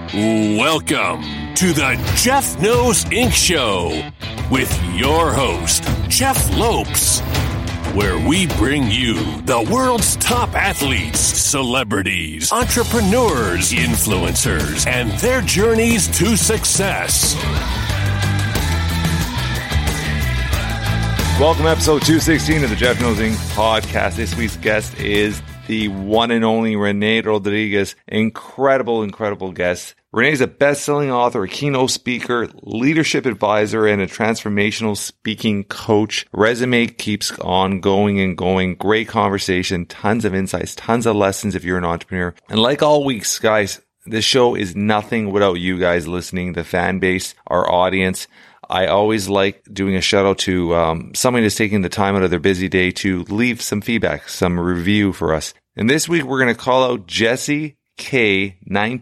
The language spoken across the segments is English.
Welcome to the Jeff Knows Inc. Show with your host, Jeff Lopes, where we bring you the world's top athletes, celebrities, entrepreneurs, influencers, and their journeys to success. Welcome to episode 216 of the Jeff Knows Inc. podcast. This week's guest is the one and only Rene Rodriguez. Incredible guest. Rene is a best-selling author, a keynote speaker, leadership advisor, and a transformational speaking coach. Resume keeps on going and going. Great conversation, tons of insights, tons of lessons if you're an entrepreneur. And like all weeks, guys, this show is nothing without you guys listening, the fan base, our audience. I always like doing a shout out to somebody that's taking the time out of their busy day to leave some feedback, some review for us. And this week we're going to call out Jesse K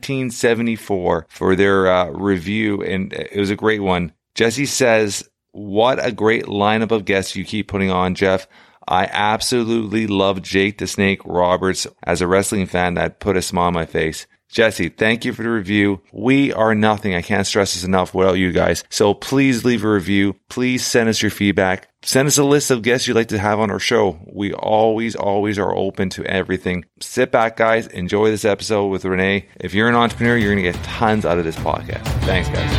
1974 for their review, and it was a great one. Jesse says, "What a great lineup of guests you keep putting on, Jeff. I absolutely love Jake the Snake Roberts. As a wrestling fan, that put a smile on my face." Jesse, thank you for the review. We are nothing. I can't stress this enough without you guys. So please leave a review. Please send us your feedback. Send us a list of guests you'd like to have on our show. We always are open to everything. Sit back, guys. Enjoy this episode with Rene. If you're an entrepreneur, you're going to get tons out of this podcast. Thanks, guys.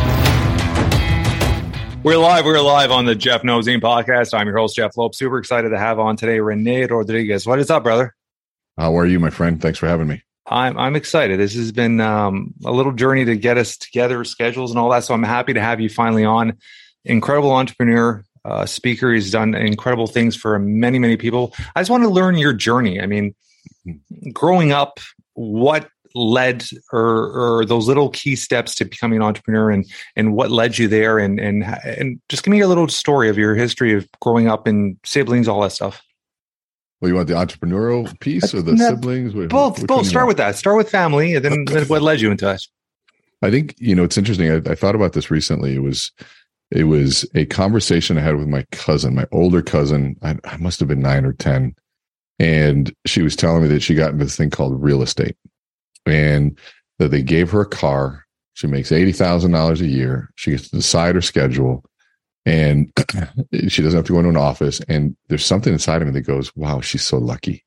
We're live on the Jeff Knows Inc. podcast. I'm your host, Jeff Lopes. Super excited to have on today Rene Rodriguez. What is up, brother? How are you, my friend? Thanks for having me. I'm excited. This has been a little journey to get us together, schedules and all that. So I'm happy to have you finally on. Incredible entrepreneur, speaker. He's done incredible things for many people. I just want to learn your journey. I mean, growing up, what led or those little key steps to becoming an entrepreneur and what led you there and just give me a little story of your history of growing up and siblings, all that stuff. Well, you want the entrepreneurial piece or the siblings? Both. Start with that. Start with family, and then what led you into that? I think, it's interesting. I thought about this recently. It was a conversation I had with my cousin, my older cousin. I must have been 9 or 10. And she was telling me that she got into this thing called real estate and that they gave her a car. She makes $80,000 a year. She gets to decide her schedule. And she doesn't have to go into an office. And there's something inside of me that goes, wow, she's so lucky.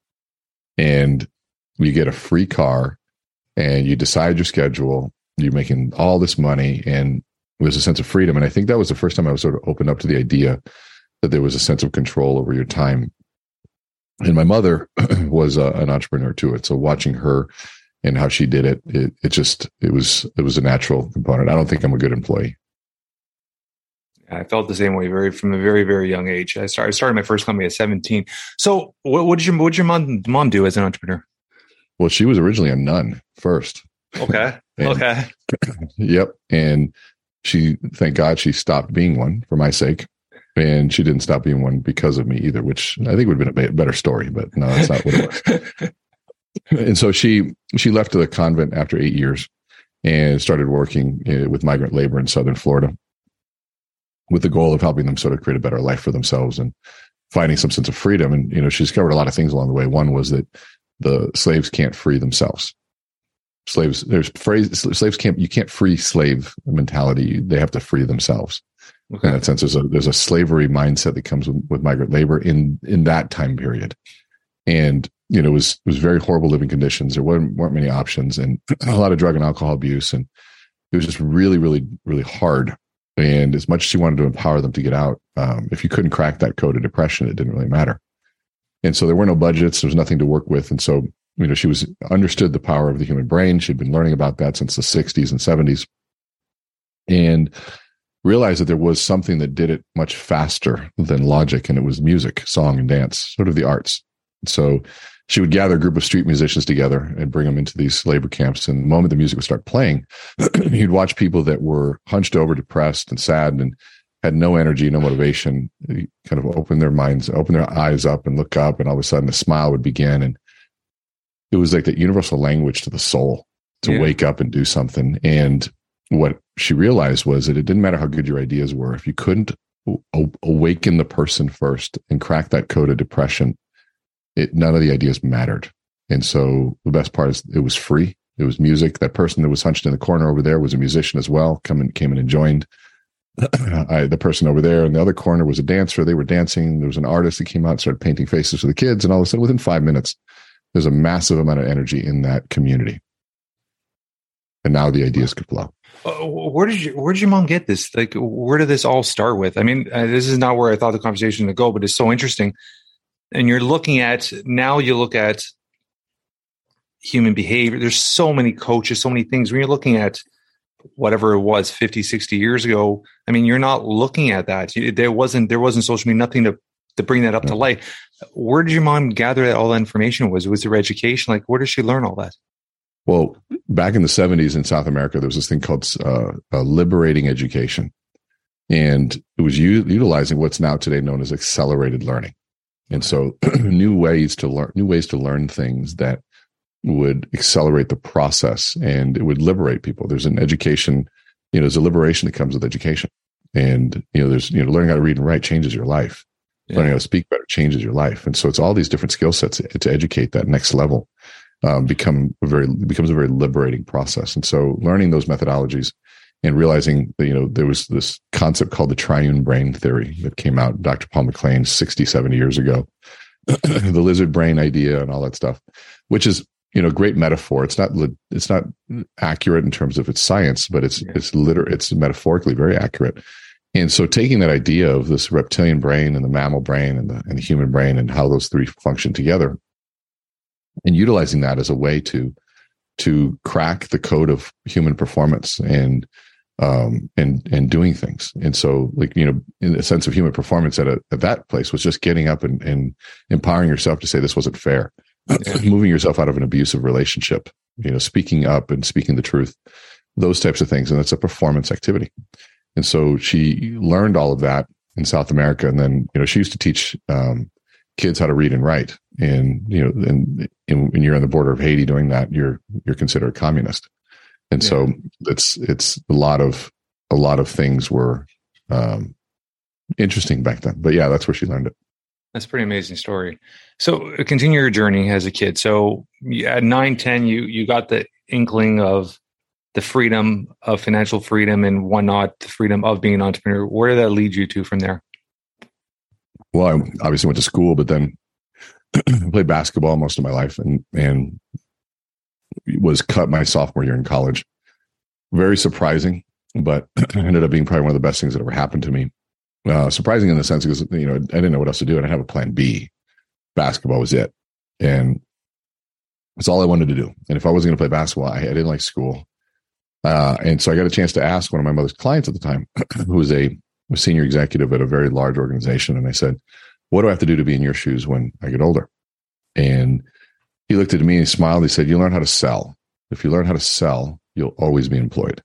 And you get a free car and you decide your schedule. You're making all this money and there's a sense of freedom. And I think that was the first time I was sort of opened up to the idea that there was a sense of control over your time. And my mother was an entrepreneur to it. So watching her and how she did it, it was a natural component. I don't think I'm a good employee. I felt the same way from a very young age. I started my first company at 17. So what did your mom do as an entrepreneur? Well, she was originally a nun first. Okay. Okay. Yep. And thank God she stopped being one for my sake. And she didn't stop being one because of me either, which I think would have been a better story, but no, that's not what it was. And so she left the convent after 8 years and started working with migrant labor in Southern Florida, with the goal of helping them sort of create a better life for themselves and finding some sense of freedom. And, she discovered a lot of things along the way. One was that the slaves can't free themselves. You can't free slave mentality. They have to free themselves. Okay. In that sense, there's a slavery mindset that comes with migrant labor in that time period. And, it was very horrible living conditions. There weren't many options and a lot of drug and alcohol abuse. And it was just really hard. And as much as she wanted to empower them to get out, if you couldn't crack that code of depression, it didn't really matter. And so there were no budgets. There was nothing to work with. And so, she understood the power of the human brain. She'd been learning about that since the 60s and 70s and realized that there was something that did it much faster than logic. And it was music, song, and dance, sort of the arts. So she would gather a group of street musicians together and bring them into these labor camps. And the moment the music would start playing, you'd watch people that were hunched over, depressed and sad and had no energy, no motivation, kind of open their eyes up and look up. And all of a sudden a smile would begin. And it was like that universal language to the soul to wake up and do something. And what she realized was that it didn't matter how good your ideas were. If you couldn't awaken the person first and crack that code of depression, none of the ideas mattered. And so the best part is it was free. It was music. That person that was hunched in the corner over there was a musician as well. Came in and joined. The person over there in the other corner was a dancer. They were dancing. There was an artist that came out and started painting faces for the kids. And all of a sudden, within 5 minutes, there's a massive amount of energy in that community. And now the ideas could flow. Where did your mom get this? Like, where did this all start with? I mean, this is not where I thought the conversation would go, but it's so interesting. And you look at human behavior. There's so many coaches, so many things. When you're looking at whatever it was 50, 60 years ago, I mean, you're not looking at that. There wasn't social media, nothing to bring that up to light. Where did your mom gather all that information? Was her education? Like, where did she learn all that? Well, back in the 70s in South America, there was this thing called liberating education. And it was utilizing what's now today known as accelerated learning. And so new ways to learn things that would accelerate the process, and it would liberate people. There's an education, there's a liberation that comes with education. And, there's, learning how to read and write changes your life. Yeah. Learning how to speak better changes your life. And so it's all these different skill sets to educate that next level. Becomes a very liberating process. And so learning those methodologies and realizing that, there was this concept called the triune brain theory that came out, Dr. Paul MacLean 60, 70 years ago, the lizard brain idea and all that stuff, which is, great metaphor. It's not accurate in terms of its science, but it's metaphorically very accurate. And so taking that idea of this reptilian brain and the mammal brain and the human brain and how those three function together, and utilizing that as a way to crack the code of human performance and doing things. And so, in a sense of human performance at that place was just getting up and empowering yourself to say this wasn't fair, moving yourself out of an abusive relationship, speaking up and speaking the truth, those types of things. And that's a performance activity. And so she learned all of that in South America. And then, she used to teach kids how to read and write. And, and when you're on the border of Haiti doing that, you're considered a communist. And so it's a lot of things were interesting back then. But yeah, that's where she learned it. That's a pretty amazing story. So continue your journey as a kid. So at 9, 10, you got the inkling of the freedom of financial freedom and whatnot, the freedom of being an entrepreneur. Where did that lead you to from there? Well, I obviously went to school, but then played basketball most of my life and was cut my sophomore year in college. Very surprising, but ended up being probably one of the best things that ever happened to me. Surprising in the sense because, I didn't know what else to do. I didn't have a plan B. Basketball was it. And it's all I wanted to do. And if I wasn't going to play basketball, I didn't like school. And so I got a chance to ask one of my mother's clients at the time, who was a senior executive at a very large organization. And I said, what do I have to do to be in your shoes when I get older? And he looked at me and he smiled. He said, you learn how to sell. If you learn how to sell, you'll always be employed.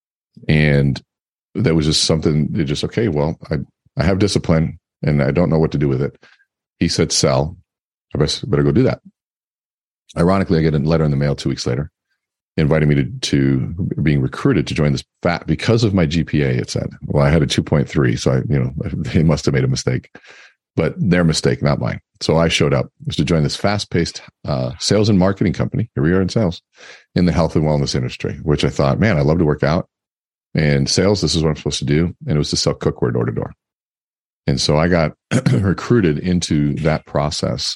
And that was just something that just, okay, well, I have discipline and I don't know what to do with it. He said, sell. I better go do that. Ironically, I get a letter in the mail 2 weeks later, inviting me to being recruited to join this because of my GPA, it said. Well, I had a 2.3, so they must have made a mistake, but their mistake, not mine. So I showed up to join this fast-paced sales and marketing company. Here we are in sales in the health and wellness industry, which I thought, man, I love to work out. And sales, this is what I'm supposed to do. And it was to sell cookware door to door. And so I got recruited into that process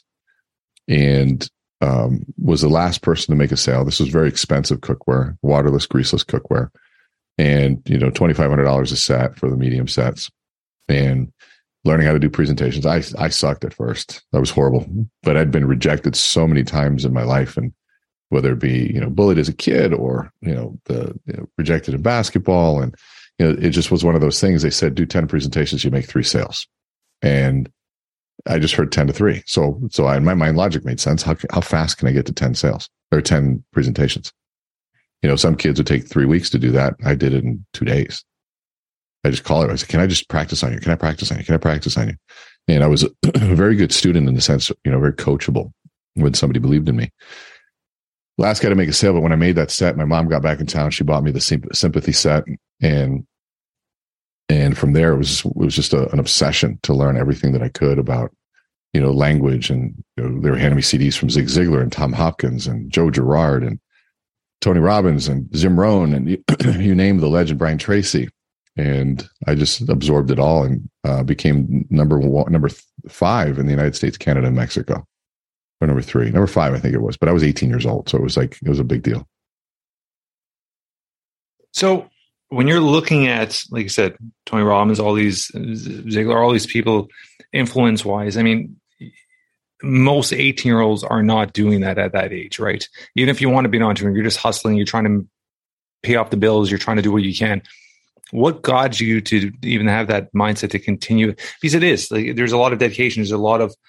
and was the last person to make a sale. This was very expensive cookware, waterless, greaseless cookware. And, $2,500 a set for the medium sets. And learning how to do presentations. I sucked at first. That was horrible. But I'd been rejected so many times in my life. And whether it be, bullied as a kid or, rejected in basketball. And, it just was one of those things. They said, do 10 presentations, you make 3 sales. And I just heard 10 to 3. So in my mind, logic made sense. How fast can I get to 10 sales or 10 presentations? Some kids would take 3 weeks to do that. I did it in 2 days. I just called it. I said, can I just practice on you? Can I practice on you? Can I practice on you? And I was a very good student in the sense, very coachable when somebody believed in me. Last guy to make a sale, but when I made that set, my mom got back in town. She bought me the sympathy set. And from there, it was just an obsession to learn everything that I could about, language. And they were handing me CDs from Zig Ziglar and Tom Hopkins and Joe Girard and Tony Robbins and Jim Rohn and you name the legend, Brian Tracy. And I just absorbed it all and became number 5 in the United States, Canada, and Mexico. Or number 5, I think it was. But I was 18 years old, so it was a big deal. So when you're looking at, like you said, Tony Robbins, all these Ziglar, all these people, influence-wise, I mean, most 18-year-olds are not doing that at that age, right? Even if you want to be an entrepreneur, you're just hustling, you're trying to pay off the bills, you're trying to do what you can. What got you to even have that mindset to continue? Because it is, like, there's a lot of dedication, there's a lot of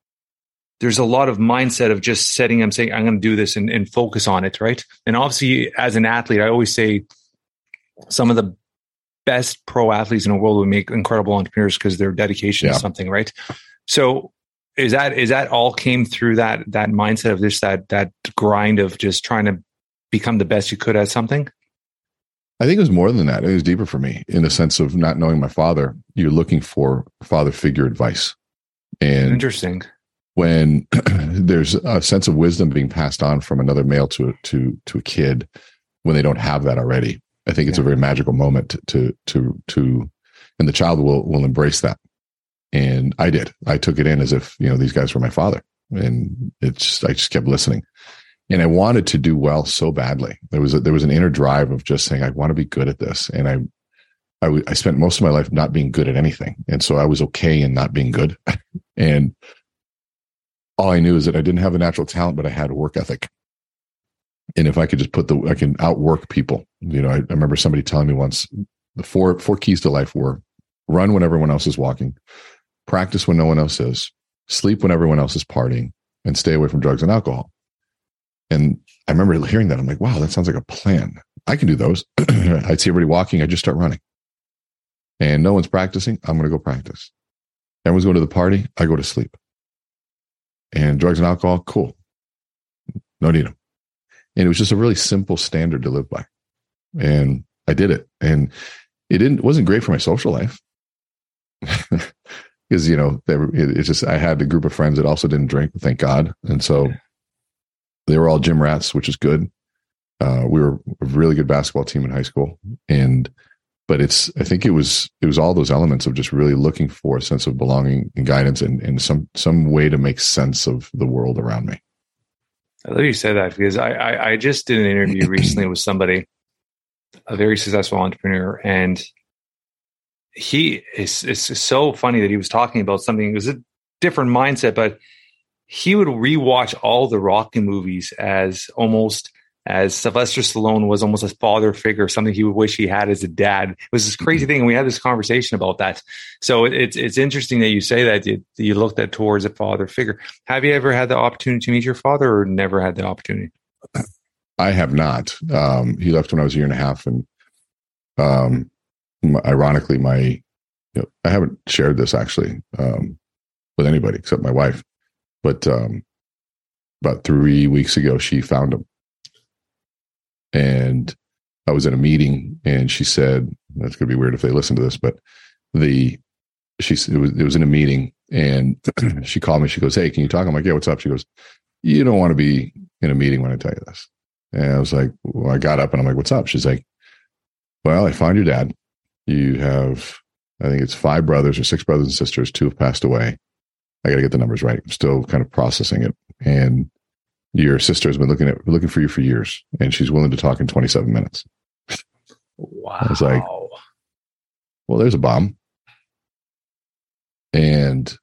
mindset of just setting and saying, I'm going to do this and focus on it, right? And obviously, as an athlete, I always say some of the best pro athletes in the world would make incredible entrepreneurs because their dedication is something, right? So is that all came through that mindset of this, that grind of just trying to become the best you could at something? I think it was more than that. It was deeper for me in the sense of not knowing my father. You're looking for father figure advice. And interesting. When there's a sense of wisdom being passed on from another male to a kid, when they don't have that already, I think it's a very magical moment to and the child will embrace that. And I did. I took it in as if, these guys were my father, and I just kept listening. And I wanted to do well so badly. There was an inner drive of just saying, I want to be good at this. And I spent most of my life not being good at anything. And so I was okay in not being good. And all I knew is that I didn't have a natural talent, but I had a work ethic. And if I could just I can outwork people. I remember somebody telling me once, the four keys to life were: run when everyone else is walking, practice when no one else is, sleep when everyone else is partying, and stay away from drugs and alcohol. And I remember hearing that. I'm like, wow, that sounds like a plan. I can do those. I'd see everybody walking. I just start running. And no one's practicing. I'm going to go practice. Everyone's going to the party. I go to sleep. And drugs and alcohol, cool. No need them. And it was just a really simple standard to live by. And I did it. And it wasn't great for my social life. Because, it's just, I had a group of friends that also didn't drink, thank God. And so they were all gym rats, which is good. We were a really good basketball team in high school. But I think it was all those elements of just really looking for a sense of belonging and guidance and some way to make sense of the world around me. I love you say that, because I just did an interview recently with somebody, a very successful entrepreneur, and it's so funny that he was talking about something. It was a different mindset, but he would rewatch all the Rocky movies as Sylvester Stallone was almost a father figure, something he would wish he had as a dad. It was this crazy thing, and we had this conversation about that. So it's interesting that you say that you looked at towards a father figure. Have you ever had the opportunity to meet your father, or never had the opportunity? I have not. He left when I was a year and a half, and ironically, I haven't shared this actually with anybody except my wife. But about 3 weeks ago, she found him. And I was in a meeting, and she said, that's going to be weird if they listen to this, but it was in a meeting, and she called me. She goes, hey, can you talk? I'm like, yeah, what's up? She goes, you don't want to be in a meeting when I tell you this. And I was like, well, I got up and I'm like, what's up? She's like, well, I found your dad. You have, I think it's 5 brothers or 6 brothers and sisters. 2 have passed away. I got to get the numbers right. I'm still kind of processing it. And your sister has been looking for you for years, and she's willing to talk in 27 minutes. Wow. I was like, well, there's a bomb. And,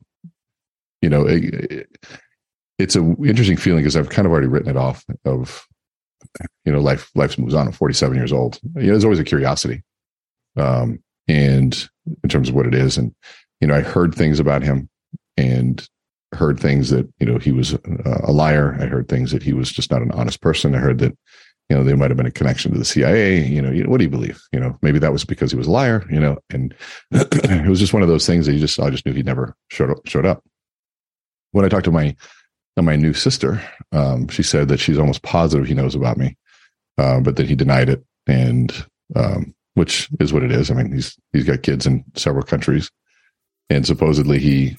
it's an interesting feeling, because I've kind of already written it off of, life moves on. I'm 47 years old. There's always a curiosity. And in terms of what it is. And, I heard things about him, and heard things that, he was a liar. I heard things that he was just not an honest person. I heard that, there might've been a connection to the CIA. What do you believe? Maybe that was because he was a liar, and it was just one of those things that I just knew he never showed up. When I talked to my new sister, she said that she's almost positive he knows about me, but that he denied it. And, which is what it is. I mean, he's got kids in several countries, and supposedly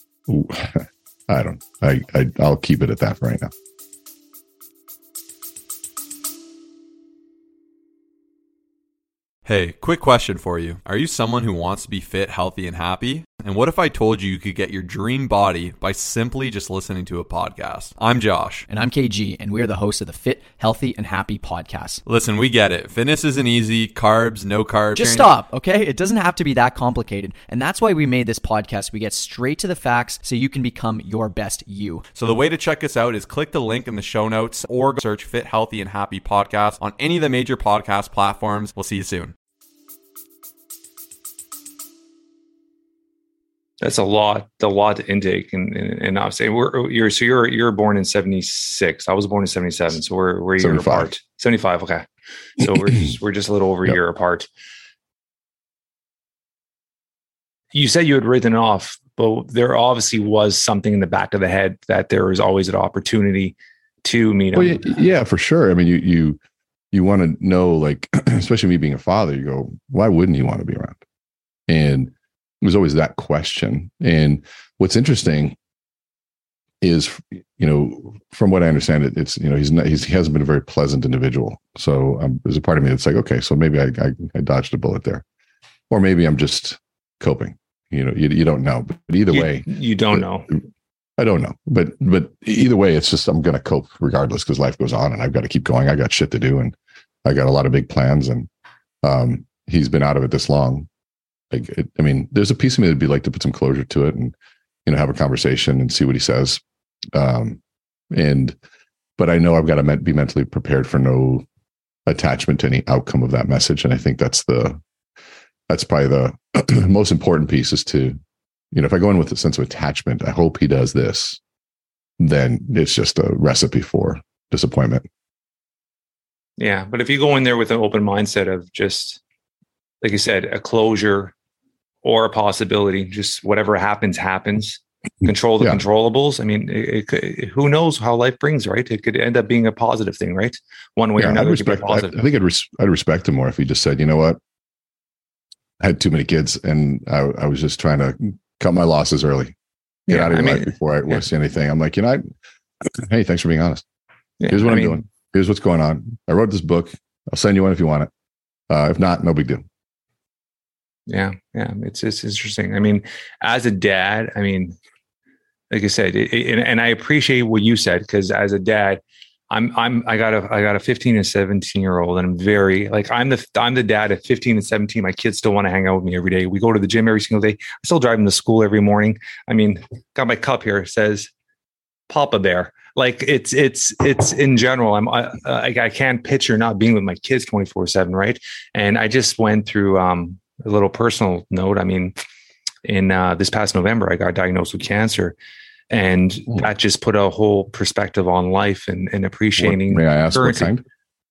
I'll keep it at that for right now. Hey, quick question for you. Are you someone who wants to be fit, healthy, and happy? And what if I told you could get your dream body by simply just listening to a podcast? I'm Josh. And I'm KG, and we're the hosts of the Fit, Healthy, and Happy podcast. Listen, we get it. Fitness isn't easy. Carbs, no carbs. Just stop, okay? It doesn't have to be that complicated. And that's why we made this podcast. We get straight to the facts so you can become your best you. So the way to check us out is click the link in the show notes or search Fit, Healthy, and Happy podcast on any of the major podcast platforms. We'll see you soon. That's a lot to intake, and obviously you're born in 76. I was born in 77, so we're a year apart. 75, okay. So we're just a little over a year apart. You said you had written it off, but there obviously was something in the back of the head that there was always an opportunity to meet him. Well, yeah, for sure. I mean, you want to know, like, especially me being a father, you go, why wouldn't he want to be around? And it was always that question. And what's interesting is, from what I understand, it's, he hasn't been a very pleasant individual. So there's a part of me that's like, okay, so maybe I dodged a bullet there, or maybe I'm just coping. You don't know, but either way, you don't know. I don't know, but either way, it's just, I'm going to cope regardless, because life goes on and I've got to keep going. I got shit to do, and I got a lot of big plans, and he's been out of it this long. There's a piece of me that'd be like to put some closure to it, and have a conversation and see what he says. But I know I've got to be mentally prepared for no attachment to any outcome of that message, and I think that's probably the most important piece, is to, if I go in with a sense of attachment, I hope he does this, then it's just a recipe for disappointment. Yeah, but if you go in there with an open mindset of just, like you said, a closure or a possibility, just whatever happens, control the controllables. I mean, who knows how life brings, right? It could end up being a positive thing, right? One way or another. I think I'd respect him more if he just said, you know what? I had too many kids, and I was just trying to cut my losses early. Get out of your life before I see anything. I'm like, hey, thanks for being honest. Here's what I'm doing. Here's what's going on. I wrote this book. I'll send you one if you want it. If not, no big deal. Yeah. It's interesting. I mean, as a dad, like I said, and I appreciate what you said, because as a dad, I got a 15 and 17-year-old, and I'm very, like, I'm the dad at 15 and 17. My kids still want to hang out with me every day. We go to the gym every single day. I still drive them to school every morning. Got my cup here. It says Papa Bear. Like, it's in general, I can't picture not being with my kids 24/7. Right. And I just went through, a little personal note. In this past November, I got diagnosed with cancer, and that just put a whole perspective on life and appreciating. May I ask what kind?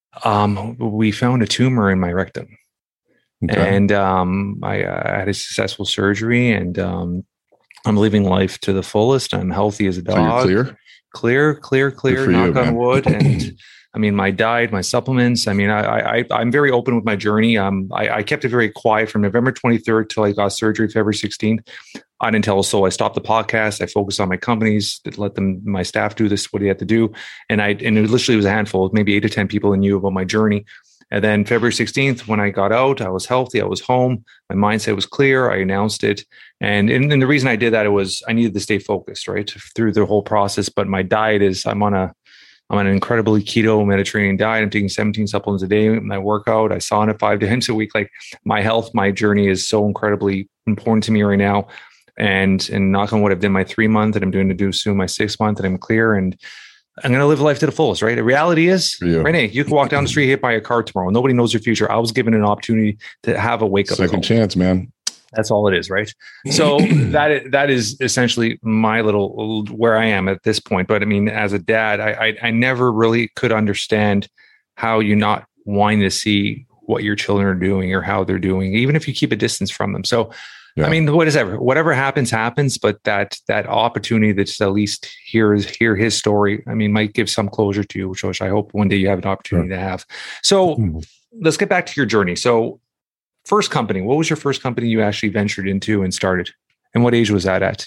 We found a tumor in my rectum, and I had a successful surgery, and I'm living life to the fullest. I'm healthy as a dog. So you're clear. Knock on wood. And my diet, my supplements. I'm very open with my journey. I kept it very quiet from November 23rd till I got surgery, February 16th. I didn't tell a soul. I stopped the podcast. I focused on my companies, let my staff do this, what he had to do. And it literally was a handful, maybe 8 to 10 people that knew about my journey. And then February 16th, when I got out, I was healthy. I was home. My mindset was clear. I announced it. And the reason I did that, I needed to stay focused, right, through the whole process. But my diet is, I'm on an incredibly keto Mediterranean diet. I'm taking 17 supplements a day. I work out. I sauna 5 times a week. Like, my health, my journey is so incredibly important to me right now. And knock on wood, I've done my 3-month, and I'm doing to do soon my 6 month, and I'm clear, and I'm going to live life to the fullest, right? The reality is, Renee, you can walk down the street, hit by a car tomorrow. Nobody knows your future. I was given an opportunity to have a wake up second chance, man. That's all it is, right? So that is essentially my little where I am at this point. But as a dad, I never really could understand how you not wanting to see what your children are doing or how they're doing, even if you keep a distance from them. So, whatever happens, but that opportunity to at least hear his story, might give some closure to you, which I hope one day you have an opportunity to have. So let's get back to your journey. So, first company, what was your first company you actually ventured into and started? And what age was that at?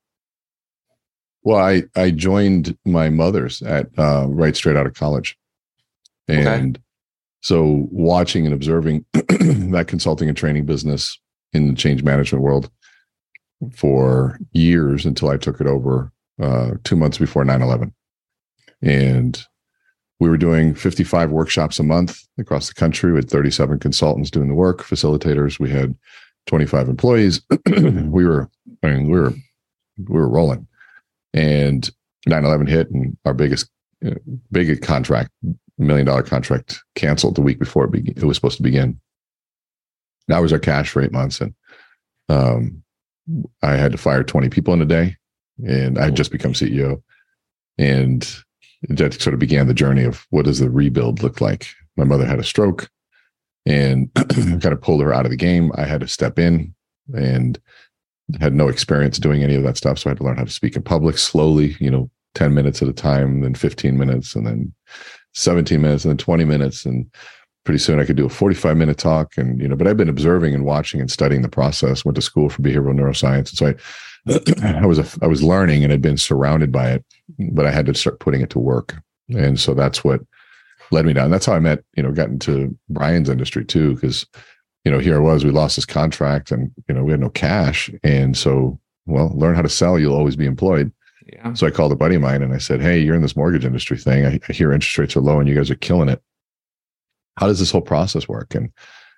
Well, I joined my mother's at right straight out of college. And So watching and observing that consulting and training business in the change management world for years until I took it over 2 months before 9/11. And we were doing 55 workshops a month across the country with 37 consultants doing the work, facilitators. We had 25 employees. we were rolling. And 9/11 hit, and our biggest contract, $1 million contract, canceled the week before it was supposed to begin. That was our cash for 8 months. And I had to fire 20 people in a day, and I had just become CEO. And that sort of began the journey of what does the rebuild look like? My mother had a stroke and kind of pulled her out of the game. I had to step in and had no experience doing any of that stuff. So I had to learn how to speak in public slowly, 10 minutes at a time, then 15 minutes, and then 17 minutes, and then 20 minutes. And pretty soon I could do a 45-minute talk. And, but I've been observing and watching and studying the process, went to school for behavioral neuroscience. And so I was learning and had been surrounded by it, but I had to start putting it to work. And so that's what led me down. That's how I met, got into Brian's industry too, because, here I was, we lost this contract and, we had no cash. And so, learn how to sell. You'll always be employed. Yeah. So I called a buddy of mine and I said, hey, you're in this mortgage industry thing. I hear interest rates are low and you guys are killing it. How does this whole process work? And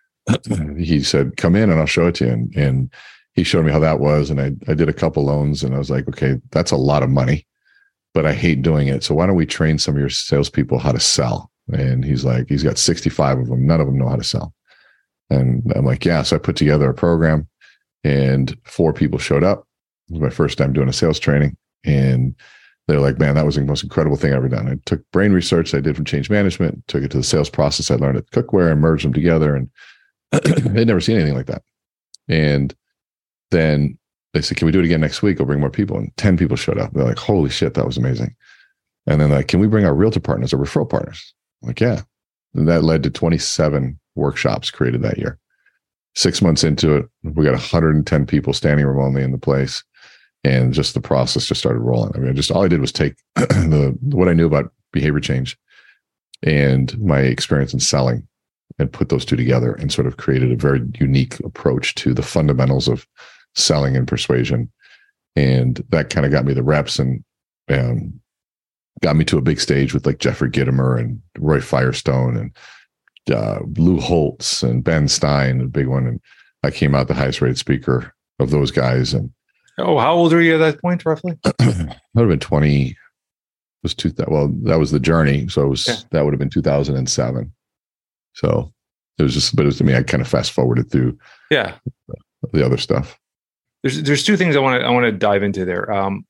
he said, come in and I'll show it to you. And he showed me how that was. And I did a couple loans and I was like, okay, that's a lot of money, but I hate doing it. So why don't we train some of your salespeople how to sell? And he's like, he's got 65 of them. None of them know how to sell. And I'm like, yeah. So I put together a program and 4 people showed up. It was my first time doing a sales training. And they're like, man, that was the most incredible thing I've ever done. I took brain research I did from change management, took it to the sales process I learned at Cookware and merged them together. And they'd never seen anything like that. And then they said, can we do it again next week? I'll bring more people. And 10 people showed up. They're like, holy shit, that was amazing. And then like, can we bring our realtor partners or referral partners? I'm like, yeah. And that led to 27 workshops created that year. 6 months into it, we got 110 people standing room only in the place. And just the process just started rolling. I mean, all I did was take what I knew about behavior change and my experience in selling and put those two together and sort of created a very unique approach to the fundamentals of selling and persuasion. And that kind of got me the reps and got me to a big stage with like Jeffrey Gitomer and Roy Firestone and Lou Holtz and Ben Stein, a big one. And I came out the highest rated speaker of those guys. And oh, how old were you at that point, roughly? That would have been 20. That was the journey. So that would have been 2007. So it was just, but it was to me, I kind of fast forwarded through the other stuff. There's 2 things I want to dive into there.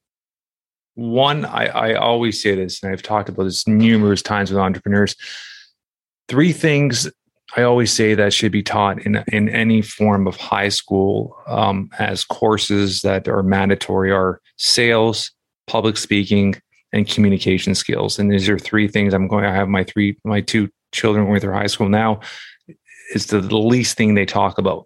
One, I always say this, and I've talked about this numerous times with entrepreneurs. 3 things I always say that should be taught in any form of high school as courses that are mandatory are sales, public speaking, and communication skills. And these are 3 things I'm going to have my 2 children going through high school now. Is the least thing they talk about.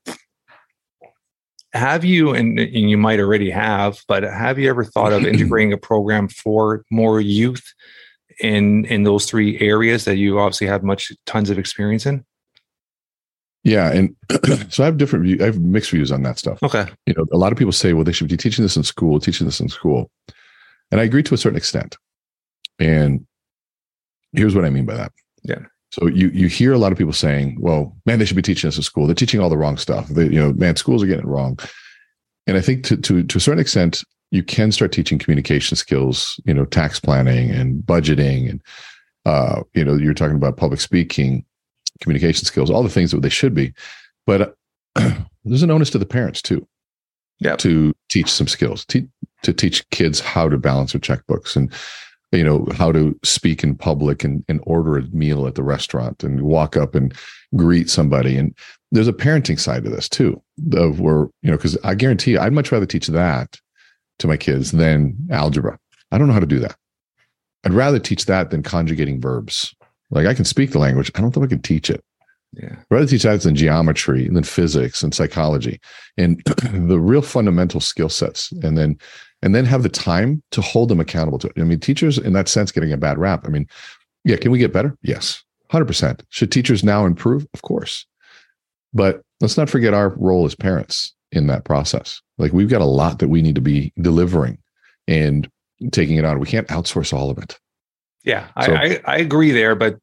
Have you, and you might already have, but have you ever thought of integrating a program for more youth in those 3 areas that you obviously have tons of experience in? Yeah. And so I have mixed views on that stuff. Okay. A lot of people say, well, they should be teaching this in school. And I agree to a certain extent. And here's what I mean by that. Yeah. So you hear a lot of people saying, well, man, they should be teaching this in school. They're teaching all the wrong stuff. Man, schools are getting it wrong. And I think to a certain extent, you can start teaching communication skills, tax planning and budgeting. And, you're talking about public speaking, communication skills, all the things that they should be. But there's an onus to the parents too, to teach some skills, to teach kids how to balance their checkbooks and, how to speak in public and order a meal at the restaurant and walk up and greet somebody. And there's a parenting side to this too, of where, because I guarantee you, I'd much rather teach that to my kids than algebra. I don't know how to do that. I'd rather teach that than conjugating verbs. Like I can speak the language. I don't think I can teach it. Yeah. I'd rather teach that than geometry and then physics and psychology and the real fundamental skill sets. And then have the time to hold them accountable to it. I mean, teachers in that sense getting a bad rap. I mean, yeah, can we get better? Yes. 100%. Should teachers now improve? Of course. But let's not forget our role as parents in that process. Like, we've got a lot that we need to be delivering and taking it on. We can't outsource all of it. Yeah, so, I agree there. But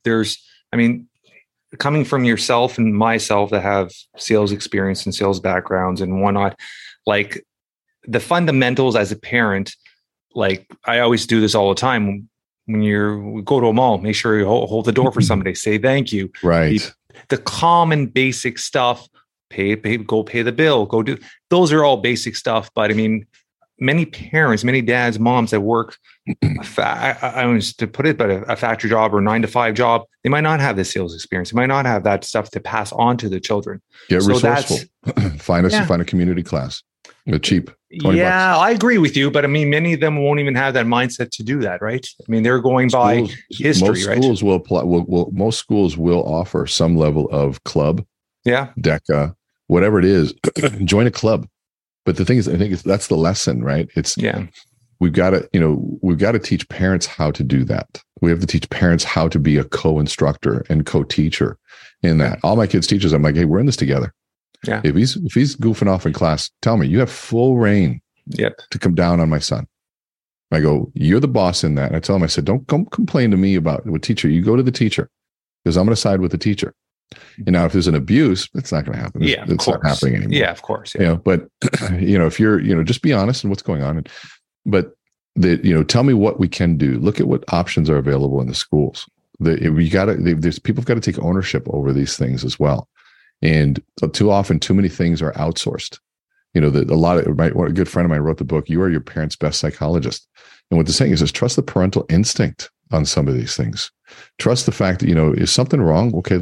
coming from yourself and myself that have sales experience and sales backgrounds and whatnot, like the fundamentals as a parent, like I always do this all the time. When we go to a mall, make sure you hold the door for somebody, say thank you. Right. The common basic stuff, go pay the bill, go do, those are all basic stuff. But I mean, many parents, many dads, moms that work, I was to put it, but a factory job or 9-to-5 job, they might not have the sales experience. They might not have that stuff to pass on to the children. Get resourceful. Find a community class. Cheap. Yeah, I agree with you, but I mean, many of them won't even have that mindset to do that, right? I mean, they're going by history, most right? Schools will apply. Most schools will offer some level of club, DECA, whatever it is. Join a club. But the thing is, I think that's the lesson, right? We've got to teach parents how to do that. We have to teach parents how to be a co-instructor and co-teacher in that. All my kids' teachers, I'm like, hey, we're in this together. Yeah. If he's goofing off in class, tell me. You have full reign to come down on my son. I go, you're the boss in that. And I tell him, I said, don't complain to me about what teacher. You go to the teacher, because I'm going to side with the teacher. And now, if there's an abuse, that's not going to happen. Yeah, it's not happening anymore. Yeah, of course. Yeah. But if you're, just be honest in what's going on. But tell me what we can do. Look at what options are available in the schools. There's people have got to take ownership over these things as well. And too often, too many things are outsourced. A good friend of mine wrote the book, You Are Your Parents' Best Psychologist. And what they're saying is trust the parental instinct on some of these things. Trust the fact that, is something wrong? Okay,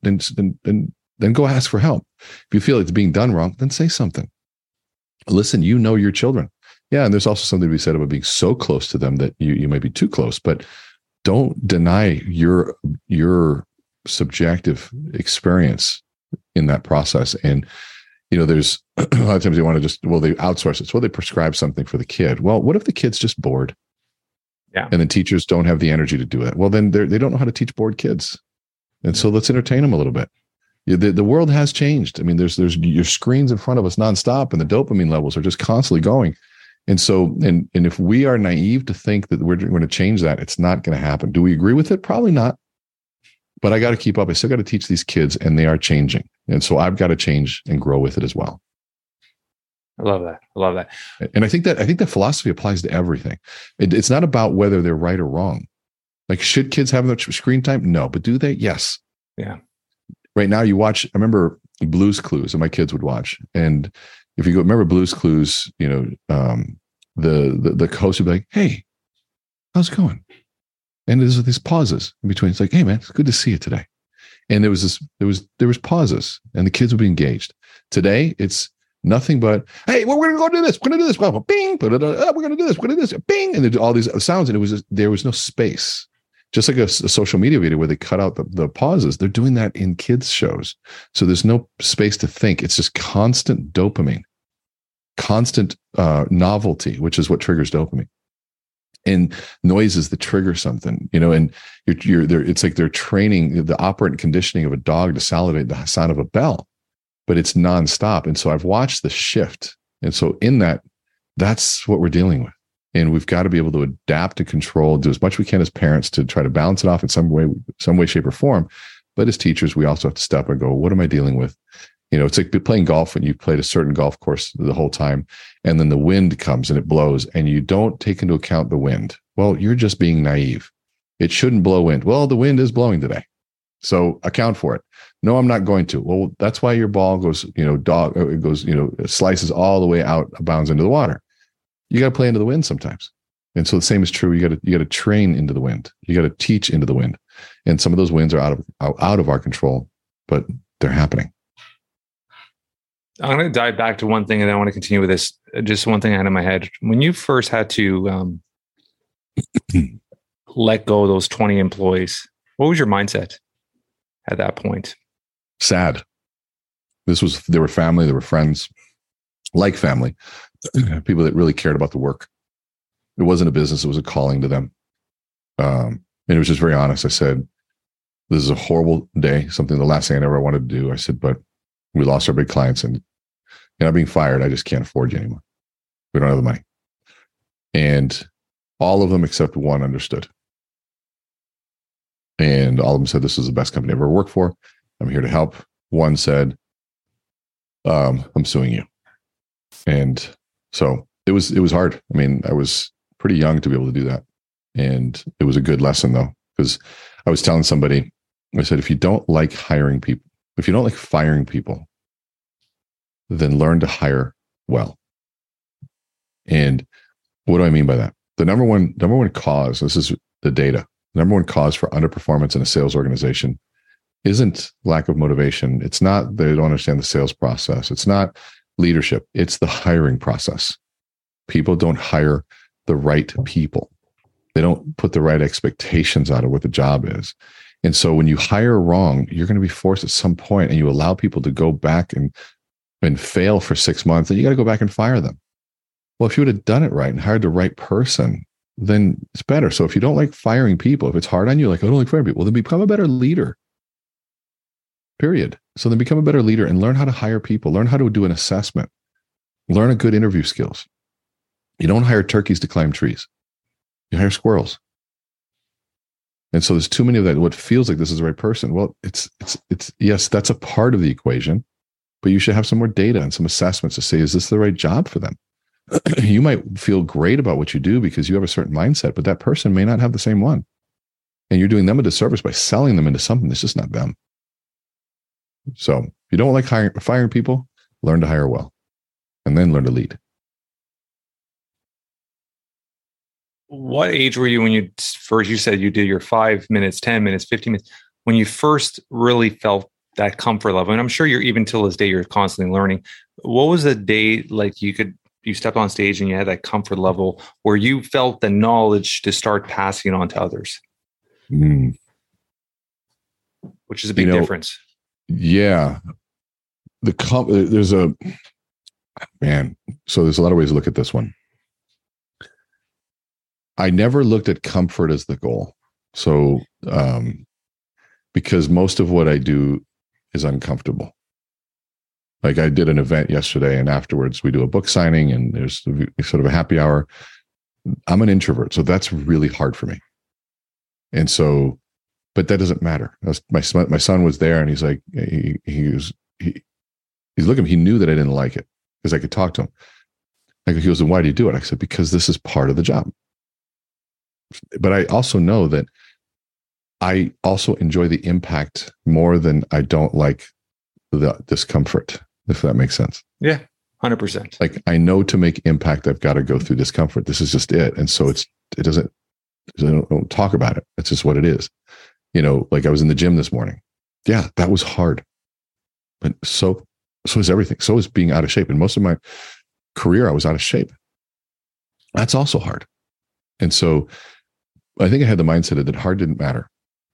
then go ask for help. If you feel it's being done wrong, then say something. Listen, your children. Yeah, and there's also something to be said about being so close to them that you may be too close, but don't deny your subjective experience in that process. And there's a lot of times they want to they outsource it. So they prescribe something for the kid. Well, what if the kid's just bored? Yeah. And then teachers don't have the energy to do it. Well, then they don't know how to teach bored kids. And so let's entertain them a little bit. The world has changed. I mean, there's your screens in front of us nonstop, and the dopamine levels are just constantly going. And so, and if we are naive to think that we're going to change that, it's not going to happen. Do we agree with it? Probably not. But I got to keep up. I still got to teach these kids, and they are changing. And so I've got to change and grow with it as well. I love that. And I think that philosophy applies to everything. It's not about whether they're right or wrong. Like, should kids have much screen time? No. But do they? Yes. Yeah. Right now, I remember Blue's Clues, and my kids would watch. And if you remember Blue's Clues, the host would be like, hey, how's it going? And there's these pauses in between. It's like, hey man, it's good to see you today. And there was pauses, and the kids would be engaged. Today, it's nothing but, hey, well, we're going to go do this. We're going to do this. Blah, blah, bing. We're going to do this. We're going to do this. Bing. And they do all these sounds. And there was no space. Just like a social media video where they cut out the pauses. They're doing that in kids' shows. So there's no space to think. It's just constant dopamine, constant novelty, which is what triggers dopamine. And noises that trigger something, and it's like they're training the operant conditioning of a dog to salivate the sound of a bell, but it's nonstop. And so I've watched the shift. And so in that's what we're dealing with. And we've got to be able to adapt and control, do as much as we can as parents to try to balance it off in some way, shape, or form. But as teachers, we also have to step and go, what am I dealing with? It's like playing golf when you've played a certain golf course the whole time, and then the wind comes and it blows, and you don't take into account the wind. Well, you're just being naive. It shouldn't blow wind. Well, the wind is blowing today, so account for it. No, I'm not going to. Well, that's why your ball goes, slices all the way out of bounds into the water. You got to play into the wind sometimes. And so the same is true. You got to train into the wind. You got to teach into the wind. And some of those winds are out of our control, but they're happening. I'm going to dive back to one thing, and then I want to continue with this. Just one thing I had in my head. When you first had to let go of those 20 employees, what was your mindset at that point? Sad. They were family, they were friends, like family, people that really cared about the work. It wasn't a business, it was a calling to them. And it was just very honest. I said, this is a horrible day, something the last thing I ever wanted to do. I said, but we lost our big clients and you're not being fired. I just can't afford you anymore. We don't have the money. And all of them except one understood. And all of them said, this is the best company I've ever worked for. I'm here to help. One said, I'm suing you. And so it was hard. I mean, I was pretty young to be able to do that. And it was a good lesson though, because I was telling somebody, I said, if you don't like hiring people, if you don't like firing people, then learn to hire well. And what do I mean by that? The number one cause, this is the data, the number one cause for underperformance in a sales organization isn't lack of motivation. It's not they don't understand the sales process. It's not leadership. It's the hiring process. People don't hire the right people. They don't put the right expectations out of what the job is. And so when you hire wrong, you're going to be forced at some point and you allow people to go back and fail for 6 months, and you got to go back and fire them. Well, if you would have done it right and hired the right person, then it's better. So if you don't like firing people, if it's hard on you, like, I don't like firing people, well, then become a better leader. Period. So then become a better leader and learn how to hire people, learn how to do an assessment, learn a good interview skills. You don't hire turkeys to climb trees. You hire squirrels. And so there's too many of that. What feels like this is the right person. Well, it's yes, that's a part of the equation, but you should have some more data and some assessments to say, is this the right job for them? You might feel great about what you do because you have a certain mindset, but that person may not have the same one. And you're doing them a disservice by selling them into something that's just not them. So if you don't like firing people, learn to hire well, and then learn to lead. What age were you when you first, you said you did your 5 minutes, 10 minutes, 15 minutes, when you first really felt that comfort level? And I'm sure you're even till this day, you're constantly learning. What was the day like you stepped on stage and you had that comfort level where you felt the knowledge to start passing it on to others? Which is a big difference. Yeah. There's a lot of ways to look at this one. I never looked at comfort as the goal. So, because most of what I do is uncomfortable. Like I did an event yesterday and afterwards we do a book signing and there's sort of a happy hour. I'm an introvert, so that's really hard for me. And so, but that doesn't matter. My son was there and he's like, he's looking at me. He knew that I didn't like it because I could talk to him. Like he goes, and why do you do it? I said, because this is part of the job. But I also know that I also enjoy the impact more than I don't like the discomfort, if that makes sense. Yeah, 100%. Like I know to make impact, I've got to go through discomfort. This is just it. And so I don't talk about it. It's just what it is. You know, like I was in the gym this morning. Yeah, that was hard. But so is everything. So is being out of shape. And most of my career, I was out of shape. That's also hard. And so I think I had the mindset that hard didn't matter.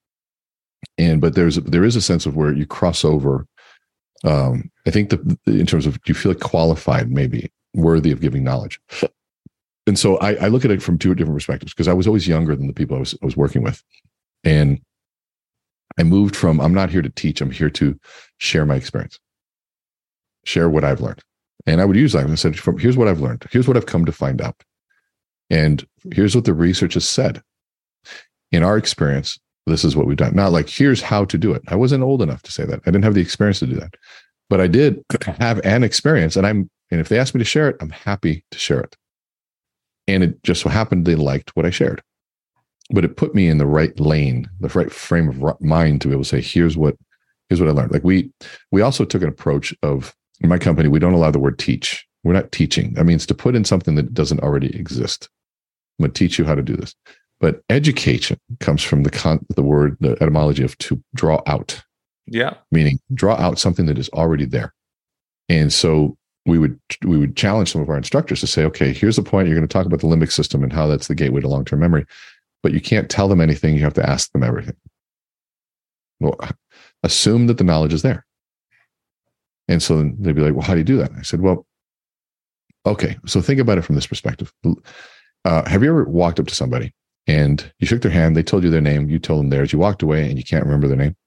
But there is a sense of where you cross over. I think in terms of, do you feel like qualified, maybe worthy of giving knowledge? And so I look at it from two different perspectives because I was always younger than the people I was working with. And I moved from, I'm not here to teach, I'm here to share my experience, share what I've learned. And I would use that. I said, here's what I've learned. Here's what I've come to find out. And here's what the research has said. In our experience, this is what we've done. Not like, here's how to do it. I wasn't old enough to say that. I didn't have the experience to do that. But I did have an experience. And if they asked me to share it, I'm happy to share it. And it just so happened they liked what I shared. But it put me in the right lane, the right frame of mind to be able to say, here's what I learned. Like we also took an approach of, in my company, we don't allow the word teach. We're not teaching. That means to put in something that doesn't already exist. I'm going to teach you how to do this. But education comes from the etymology of to draw out. Yeah. Meaning draw out something that is already there. And so we would challenge some of our instructors to say, okay, here's the point. You're going to talk about the limbic system and how that's the gateway to long-term memory. But you can't tell them anything. You have to ask them everything. Well, assume that the knowledge is there. And so then they'd be like, well, how do you do that? I said, well, okay, so think about it from this perspective. Have you ever walked up to somebody and you shook their hand, they told you their name, you told them theirs, you walked away and you can't remember their name.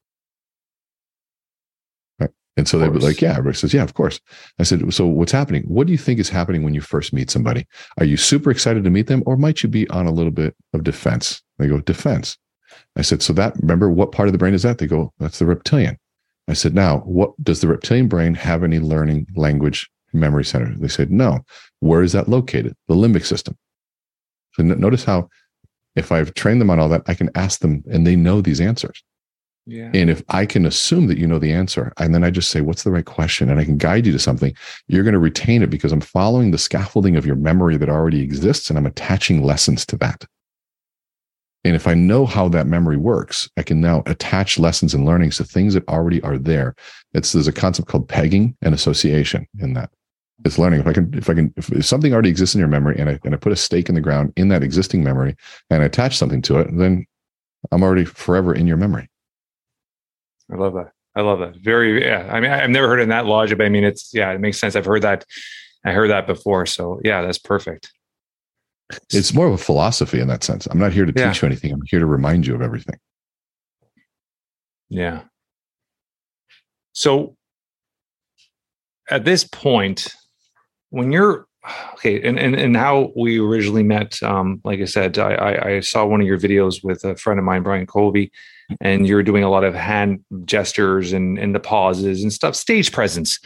Right. And so they'd be like, yeah. Rick says, yeah, of course. I said, so what's happening? What do you think is happening when you first meet somebody? Are you super excited to meet them, or might you be on a little bit of defense? They go, defense. I said, so remember, what part of the brain is that? They go, that's the reptilian. I said, now, what does the reptilian brain have any learning, language, memory center? They said, no. Where is that located? The limbic system. So notice how, if I've trained them on all that, I can ask them and they know these answers. Yeah. And if I can assume that you know the answer, and then I just say, what's the right question? And I can guide you to something, you're going to retain it because I'm following the scaffolding of your memory that already exists, and I'm attaching lessons to that. And if I know how that memory works, I can now attach lessons and learnings to things that already are there. There's a concept called pegging and association in that. It's learning. If something already exists in your memory, and I put a stake in the ground in that existing memory and I attach something to it, then I'm already forever in your memory. I love that. Very, yeah. I mean, I've never heard it in that logic, but I mean, it makes sense. I've heard that. I heard that before. So yeah, that's perfect. It's more of a philosophy in that sense. I'm not here to teach you anything. I'm here to remind you of everything. Yeah. So at this point, when you're okay, and how we originally met, like I said, I saw one of your videos with a friend of mine, Brian Covey, and you're doing a lot of hand gestures and the pauses and stuff, stage presence.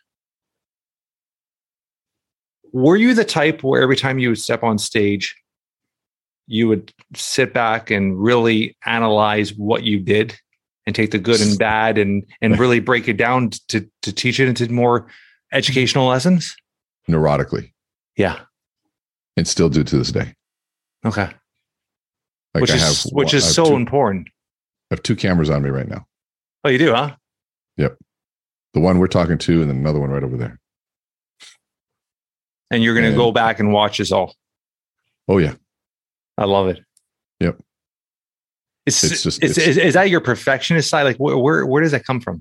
Were you the type where every time you would step on stage, you would sit back and really analyze what you did and take the good and bad and really break it down to teach it into more educational lessons? Neurotically. Yeah. And still do to this day. Okay. Like which is so important. I have 2 cameras on me right now. Oh, you do, huh? Yep. The one we're talking to, and then another one right over there. And you're going to go back and watch this all. Oh yeah. I love it. Yep. Is that your perfectionist side? Like where does that come from?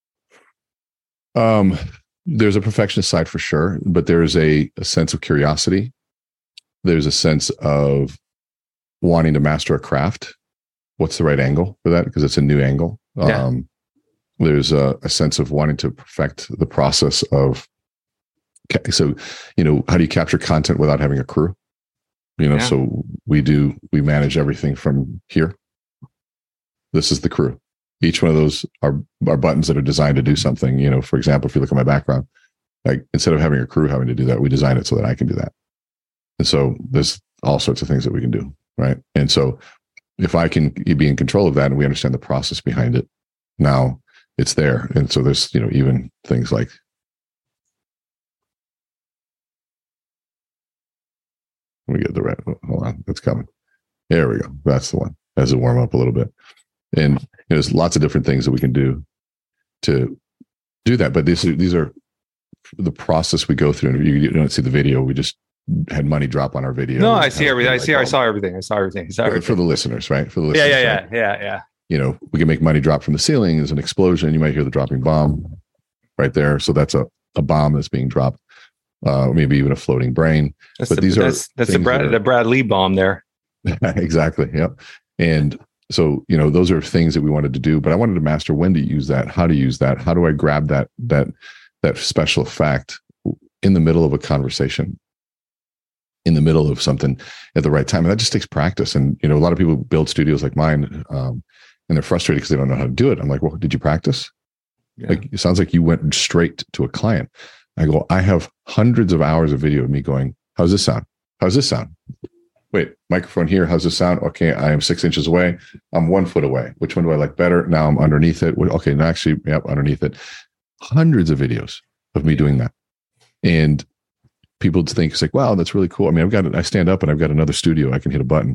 There's a perfectionist side for sure, but there's a sense of curiosity. There's a sense of wanting to master a craft. What's the right angle for that? Because it's a new angle. Yeah. There's a sense of wanting to perfect the process of, so, how do you capture content without having a crew? So we manage everything from here. This is the crew. Each one of those are buttons that are designed to do something. For example, if you look at my background, like instead of having a crew having to do that, we design it so that I can do that. And so there's all sorts of things that we can do. Right. And so if I can be in control of that and we understand the process behind it, now it's there. And so there's, even things like, let me get the right, hold on, it's coming. There we go. That's the one. As it warm up a little bit. And there's lots of different things that we can do to do that. But these are the process we go through. And you don't see the video. We just had money drop on our video. No, I see everything. I saw everything. For the listeners, right? For the listeners. Yeah. We can make money drop from the ceiling. There's an explosion. You might hear the dropping bomb right there. So that's a bomb that's being dropped. Maybe even a floating brain. That's the Brad Lee bomb there. Exactly. Yep. And so, those are things that we wanted to do, but I wanted to master when to use that, how to use that. How do I grab that special effect in the middle of a conversation, in the middle of something at the right time? And that just takes practice. And, a lot of people build studios like mine, and they're frustrated because they don't know how to do it. I'm like, well, did you practice? Yeah. Like, it sounds like you went straight to a client. I go, I have hundreds of hours of video of me going, how's this sound? How's this sound? Wait, microphone here. How's this sound? Okay, I am 6 inches away. I'm 1 foot away. Which one do I like better? Now I'm underneath it. Okay, now actually, yep, underneath it. Hundreds of videos of me doing that. And people think it's like, wow, that's really cool. I mean, I stand up and I've got another studio. I can hit a button.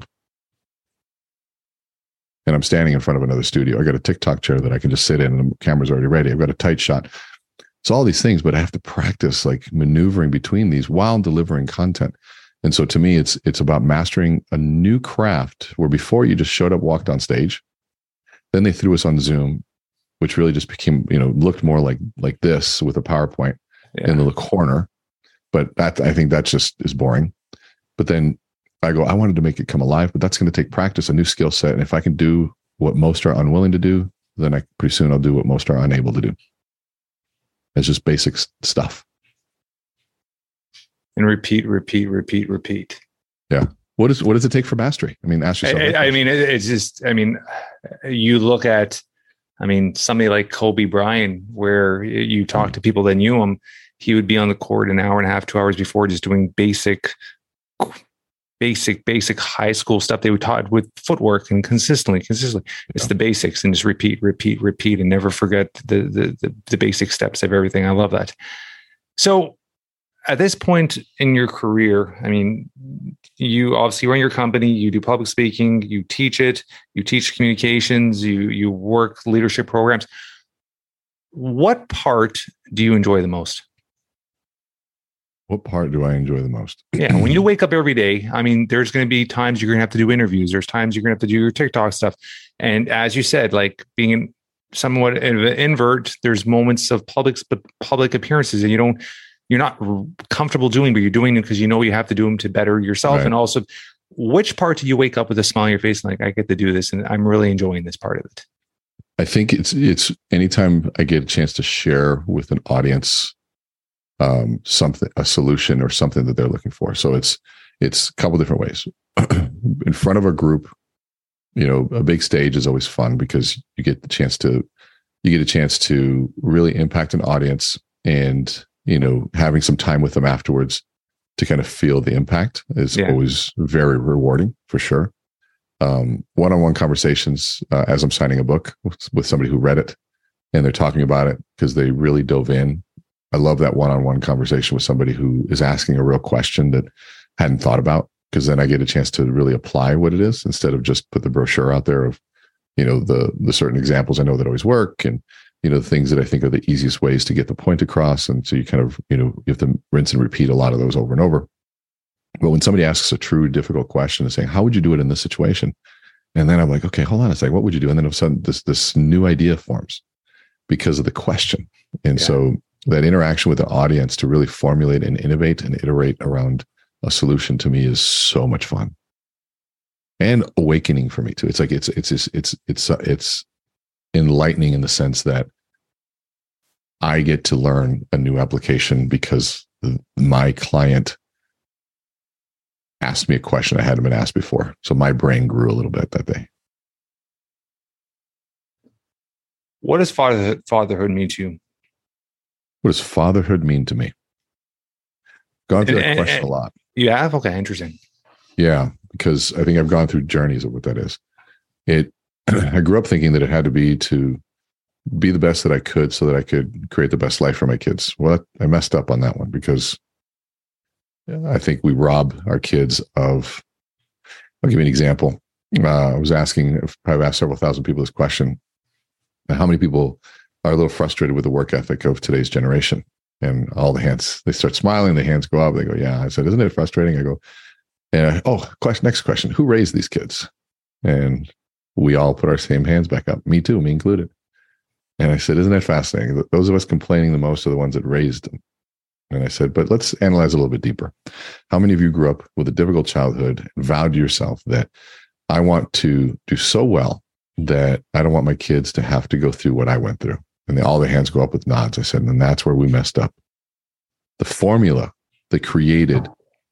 And I'm standing in front of another studio. I got a TikTok chair that I can just sit in and the camera's already ready. I've got a tight shot. It's all these things, but I have to practice like maneuvering between these while delivering content. And so to me, it's about mastering a new craft where before you just showed up, walked on stage. Then they threw us on Zoom, which really just became, looked more like this with a PowerPoint in the corner. But I think that just is boring. But then I go, I wanted to make it come alive, but that's going to take practice, a new skill set. And if I can do what most are unwilling to do, then pretty soon I'll do what most are unable to do. It's just basic stuff. And repeat. Yeah. What does it take for mastery? I mean, ask yourself. It's just, you look at, somebody like Kobe Bryant, where you talk to people that knew him, he would be on the court an hour and a half, 2 hours before, just doing basic high school stuff they would taught with footwork and consistently. It's the basics, and just repeat, and never forget the basic steps of everything. I love that. So at this point in your career, you obviously run your company, you do public speaking, you teach communications, you work leadership programs. What part do you enjoy the most? What part do I enjoy the most? Yeah, when you wake up every day, there's going to be times you're going to have to do interviews. There's times you're going to have to do your TikTok stuff. And as you said, like being somewhat of an invert, there's moments of public appearances and you're not comfortable doing, but you're doing it because you know you have to do them to better yourself. Right. And also, which part do you wake up with a smile on your face and like, I get to do this and I'm really enjoying this part of it? I think it's anytime I get a chance to share with an audience something, a solution or something that they're looking for. So it's a couple different ways. In front of a group, a big stage is always fun because you get a chance to really impact an audience, and having some time with them afterwards to kind of feel the impact is always very rewarding, for sure. One-on-one conversations as I'm signing a book with somebody who read it and they're talking about it because they really dove in. I love that one-on-one conversation with somebody who is asking a real question that I hadn't thought about, because then I get a chance to really apply what it is instead of just put the brochure out there of, the certain examples I know that always work, and, the things that I think are the easiest ways to get the point across. And so you kind of, you have to rinse and repeat a lot of those over and over. But when somebody asks a true difficult question and saying, how would you do it in this situation? And then I'm like, okay, hold on a second. What would you do? And then all of a sudden this new idea forms because of the question. And so that interaction with the audience to really formulate and innovate and iterate around a solution, to me, is so much fun and awakening for me too. It's like, it's enlightening in the sense that I get to learn a new application because my client asked me a question I hadn't been asked before. So my brain grew a little bit that day. What does fatherhood mean to you? What does fatherhood mean to me? Gone through that question a lot. You have? Okay, interesting. Yeah, because I think I've gone through journeys of what that is. I grew up thinking that it had to be the best that I could so that I could create the best life for my kids. Well, I messed up on that one, because I think we rob our kids of, I'll give you an example. I've asked several thousand people this question. How many people are a little frustrated with the work ethic of today's generation? And all the hands, they start smiling, the hands go up. They go, yeah. I said, isn't it frustrating? I go, next question. Who raised these kids? And we all put our same hands back up. Me too, me included. And I said, isn't that fascinating? Those of us complaining the most are the ones that raised them. And I said, but let's analyze a little bit deeper. How many of you grew up with a difficult childhood and vowed to yourself that I want to do so well that I don't want my kids to have to go through what I went through? And all the hands go up with nods. I said, and that's where we messed up. The formula that created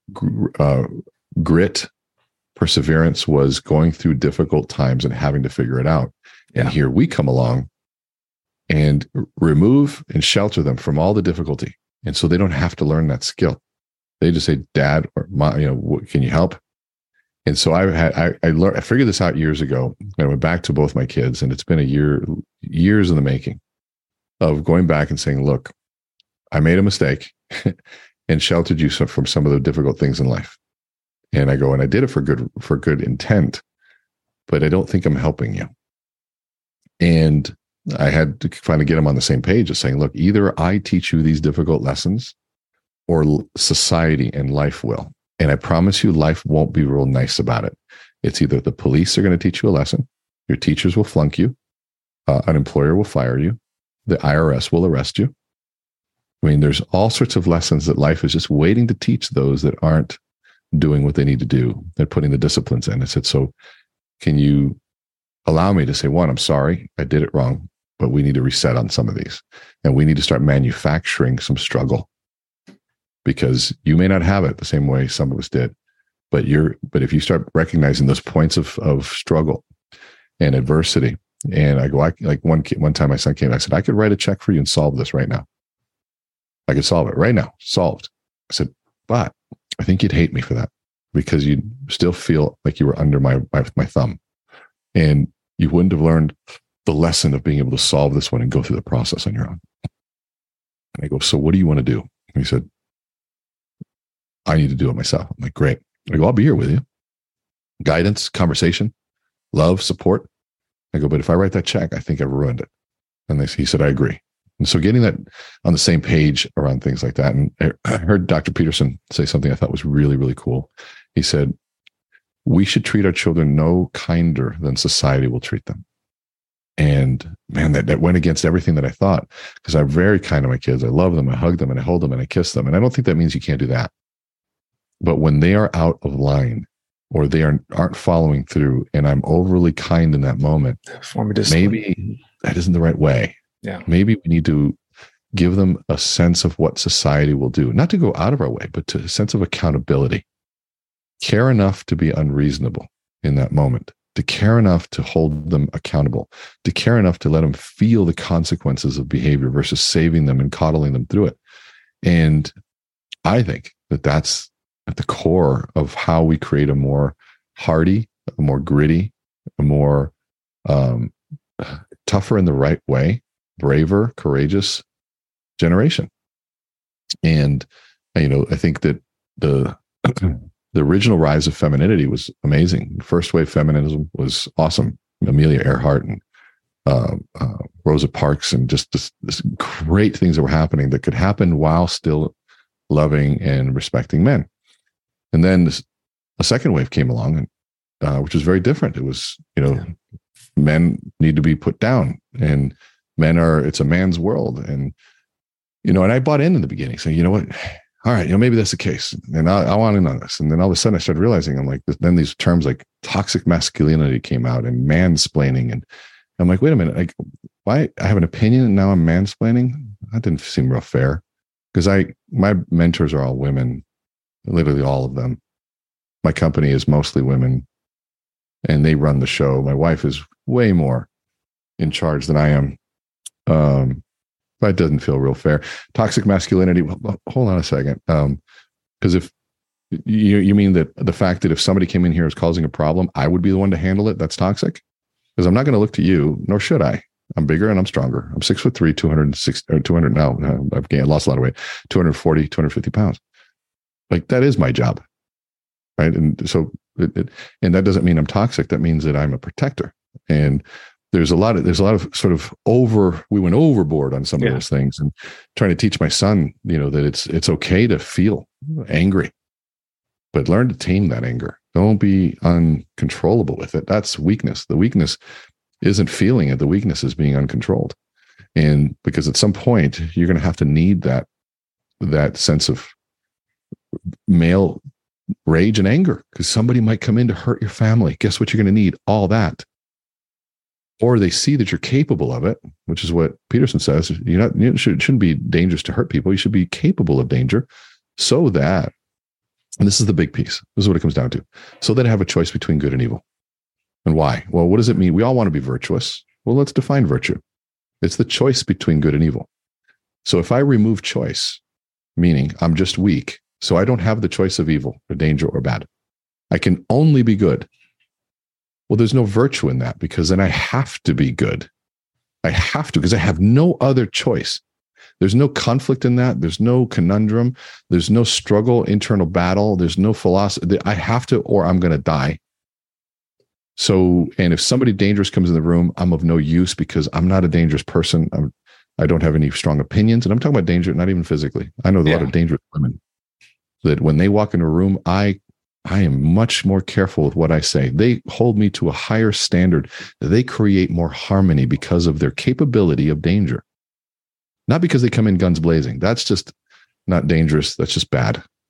grit, perseverance, was going through difficult times and having to figure it out. Yeah. And here we come along and remove and shelter them from all the difficulty. And so they don't have to learn that skill. They just say, Dad or Mom, can you help? And so I figured this out years ago. I went back to both my kids, and it's been years in the making of going back and saying, look, I made a mistake and sheltered you from some of the difficult things in life. And I go, and I did it for good intent, but I don't think I'm helping you. And I had to finally get them on the same page of saying, look, either I teach you these difficult lessons or society and life will. And I promise you, life won't be real nice about it. It's either the police are going to teach you a lesson, your teachers will flunk you, an employer will fire you, the IRS will arrest you. I mean, there's all sorts of lessons that life is just waiting to teach those that aren't doing what they need to do. They're putting the disciplines in. I said, so can you allow me to say, one, I'm sorry, I did it wrong, but we need to reset on some of these. And we need to start manufacturing some struggle, because you may not have it the same way some of us did. But if you start recognizing those points of struggle and adversity, and I go, like one time my son came, I said, I could write a check for you and solve this right now. I could solve it right now, solved. I said, but I think you'd hate me for that, because you'd still feel like you were under my thumb, and you wouldn't have learned the lesson of being able to solve this one and go through the process on your own. And I go, so what do you want to do? And he said, I need to do it myself. I'm like, great. I go, I'll be here with you. Guidance, conversation, love, support. I go, but if I write that check, I think I've ruined it. And he said, I agree. And so getting that on the same page around things like that. And I heard Dr. Peterson say something I thought was really, really cool. He said, we should treat our children no kinder than society will treat them. And man, that went against everything that I thought, because I'm very kind to my kids. I love them. I hug them and I hold them and I kiss them. And I don't think that means you can't do that. But when they are out of line, or they aren't following through, and I'm overly kind in that moment, maybe that isn't the right way. Yeah. Maybe we need to give them a sense of what society will do, not to go out of our way, but to a sense of accountability. Care enough to be unreasonable in that moment, to care enough to hold them accountable, to care enough to let them feel the consequences of behavior versus saving them and coddling them through it. And I think that that's at the core of how we create a more hardy, a more gritty, a more tougher in the right way, braver, courageous generation. And, I think that the original rise of femininity was amazing. First wave feminism was awesome. Amelia Earhart and Rosa Parks, and just this great things that were happening that could happen while still loving and respecting men. And then a second wave came along, and which was very different. It was, men need to be put down, and it's a man's world. And, and I bought in the beginning, saying, you know what, all right, maybe that's the case. And I want in on this. And then all of a sudden I started realizing, I'm like, then these terms like toxic masculinity came out, and mansplaining. And I'm like, wait a minute, why I have an opinion and now I'm mansplaining? That didn't seem real fair, because my mentors are all women. Literally all of them. My company is mostly women, and they run the show. My wife is way more in charge than I am. That doesn't feel real fair. Toxic masculinity. Well, hold on a second. Because if you mean that the fact that if somebody came in here is causing a problem, I would be the one to handle it, that's toxic? Because I'm not going to look to you, nor should I. I'm bigger and I'm stronger. I'm 6'3", 260 or 200 now. I've lost a lot of weight. 240, 250 pounds. Like, that is my job, right? And so, and that doesn't mean I'm toxic. That means that I'm a protector. And there's a lot of sort of we went overboard on some of those things, and trying to teach my son, that it's okay to feel angry, but learn to tame that anger. Don't be uncontrollable with it. That's weakness. The weakness isn't feeling it. The weakness is being uncontrolled. And because at some point you're going to have to need that sense of male rage and anger, because somebody might come in to hurt your family. Guess what you're going to need? All that. Or they see that you're capable of it, which is what Peterson says. It shouldn't be dangerous to hurt people. You should be capable of danger, so that, and this is the big piece, this is what it comes down to, so that I have a choice between good and evil. And why? Well, what does it mean? We all want to be virtuous. Well, let's define virtue. It's the choice between good and evil. So if I remove choice, meaning I'm just weak, so I don't have the choice of evil or danger or bad, I can only be good. Well, there's no virtue in that, because then I have to be good. I have to, because I have no other choice. There's no conflict in that. There's no conundrum. There's no struggle, internal battle. There's no philosophy. I have to, or I'm going to die. So, and if somebody dangerous comes in the room, I'm of no use, because I'm not a dangerous person. I don't have any strong opinions. And I'm talking about danger, not even physically. I know a lot of dangerous women that when they walk into a room, I am much more careful with what I say. They hold me to a higher standard. They create more harmony because of their capability of danger. Not because they come in guns blazing. That's just not dangerous. That's just bad.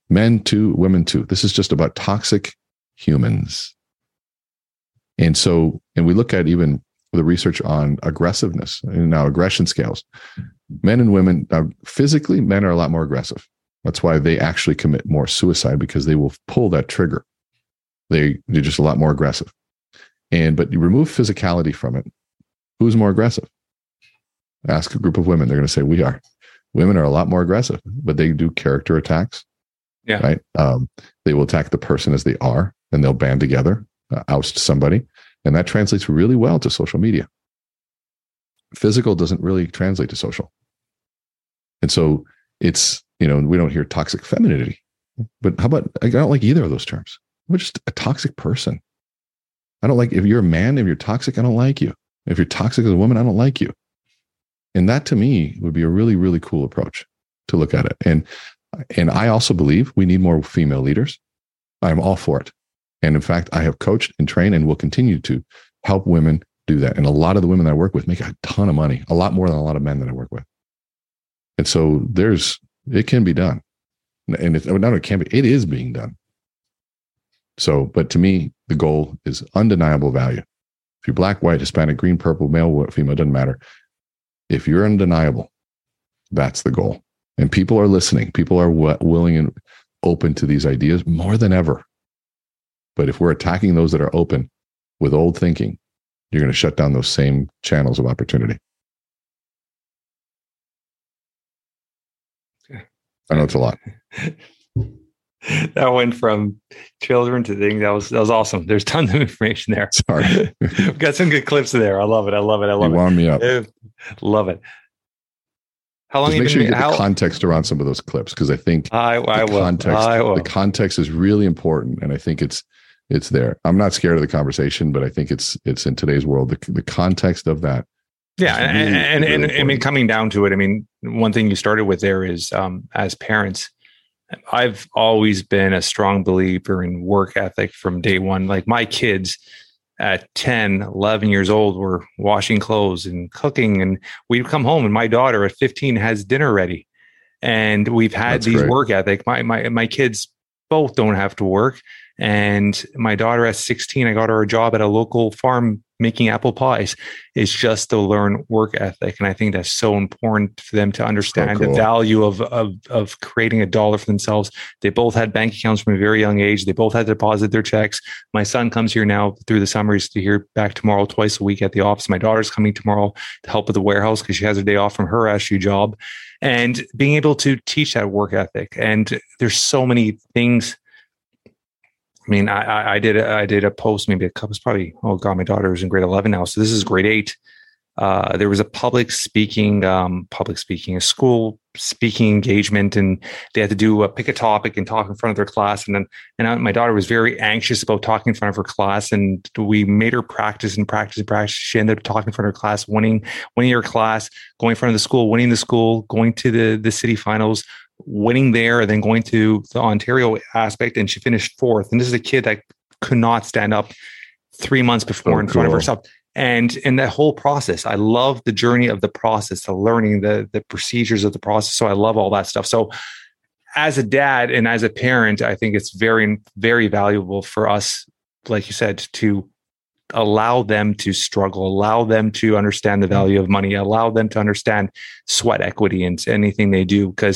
Men too, women too. This is just about toxic humans. And we look at even the research on aggressiveness and now aggression scales. Men and women, physically, men are a lot more aggressive. That's why they actually commit more suicide, because they will pull that trigger. They're just a lot more aggressive. But you remove physicality from it. Who's more aggressive? Ask a group of women. They're going to say, we are. Women are a lot more aggressive, but they do character attacks. Yeah. Right. They will attack the person as they are, and they'll band together, oust somebody. And that translates really well to social media. Physical doesn't really translate to social. And so it's, we don't hear toxic femininity, but how about, I don't like either of those terms. I'm just a toxic person. I don't like, if you're a man, if you're toxic, I don't like you. If you're toxic as a woman, I don't like you. And that to me would be a really, really cool approach to look at it. And I also believe we need more female leaders. I'm all for it. And in fact, I have coached and trained and will continue to help women do that. And a lot of the women that I work with make a ton of money, a lot more than a lot of men that I work with. And so it can be done. And it is being done. So, but to me, the goal is undeniable value. If you're black, white, Hispanic, green, purple, male, female, doesn't matter. If you're undeniable, that's the goal. And people are listening. People are willing and open to these ideas more than ever. But if we're attacking those that are open with old thinking, you're going to shut down those same channels of opportunity. I know it's a lot. That went from children to things. That was awesome. There's tons of information there. Sorry. We've got some good clips there. I love it. You wound me up. Love it. How long? Just make sure you get the context around some of those clips, because I think the context is really important, and I think it's there. I'm not scared of the conversation, but I think it's in today's world, the context of that. Yeah, and I mean, coming down to it, I mean, one thing you started with there is as parents, I've always been a strong believer in work ethic from day one. Like my kids at 10, 11 years old were washing clothes and cooking, and we'd come home and my daughter at 15 has dinner ready. And we've had these work ethic. My kids both don't have to work. And my daughter at 16, I got her a job at a local farm making apple pies. It's just to learn work ethic. And I think that's so important for them to understand the value of creating a dollar for themselves. They both had bank accounts from a very young age. They both had to deposit their checks. My son comes here now through the summer. He's here back tomorrow, twice a week at the office. My daughter's coming tomorrow to help with the warehouse because she has a day off from her SU job. And being able to teach that work ethic. And there's so many things. I mean, I did a post maybe it was probably, my daughter is in grade 11 now. So this is grade 8. There was a public speaking, a school speaking engagement, and they had to pick a topic and talk in front of their class. And my daughter was very anxious about talking in front of her class, and we made her practice. She ended up talking in front of her class, winning her class, going in front of the school, winning the school, going to the city finals, winning there, and then going to the Ontario aspect, and she finished 4th. And this is a kid that could not stand up 3 months before in front of herself. And in that whole process, I love the journey of the process, the learning, the procedures of the process. So I love all that stuff. So as a dad and as a parent, I think it's very, very valuable for us, like you said, to allow them to struggle, allow them to understand the value of money, allow them to understand sweat equity in anything they do, because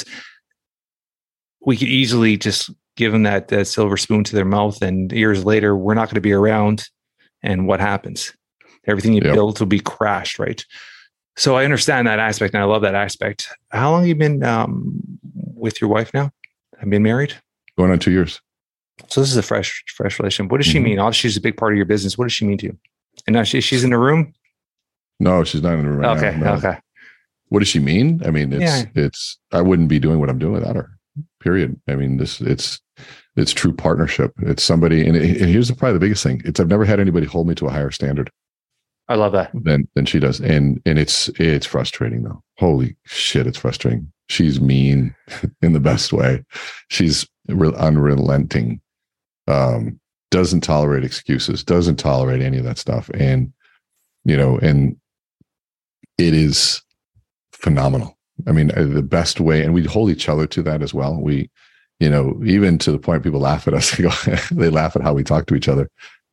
we could easily just give them that silver spoon to their mouth, and years later, we're not going to be around. And what happens? Everything you build will be crashed, right? So I understand that aspect, and I love that aspect. How long have you been with your wife now? Have been married? Going on 2 years. So this is a fresh relationship. What does she mean? Obviously, she's a big part of your business. What does she mean to you? And now she's in the room? No, she's not in the room right now. No. Okay. What does she mean? I mean, it's I wouldn't be doing what I'm doing without her. Period. I mean, it's true partnership. It's somebody, and here's probably the biggest thing. I've never had anybody hold me to a higher standard. I love that. Than she does. And it's frustrating though. Holy shit, it's frustrating. She's mean in the best way. She's unrelenting. Doesn't tolerate excuses, doesn't tolerate any of that stuff. And, and it is phenomenal. I mean, the best way, and we hold each other to that as well. even to the point people laugh at us. They laugh at how we talk to each other.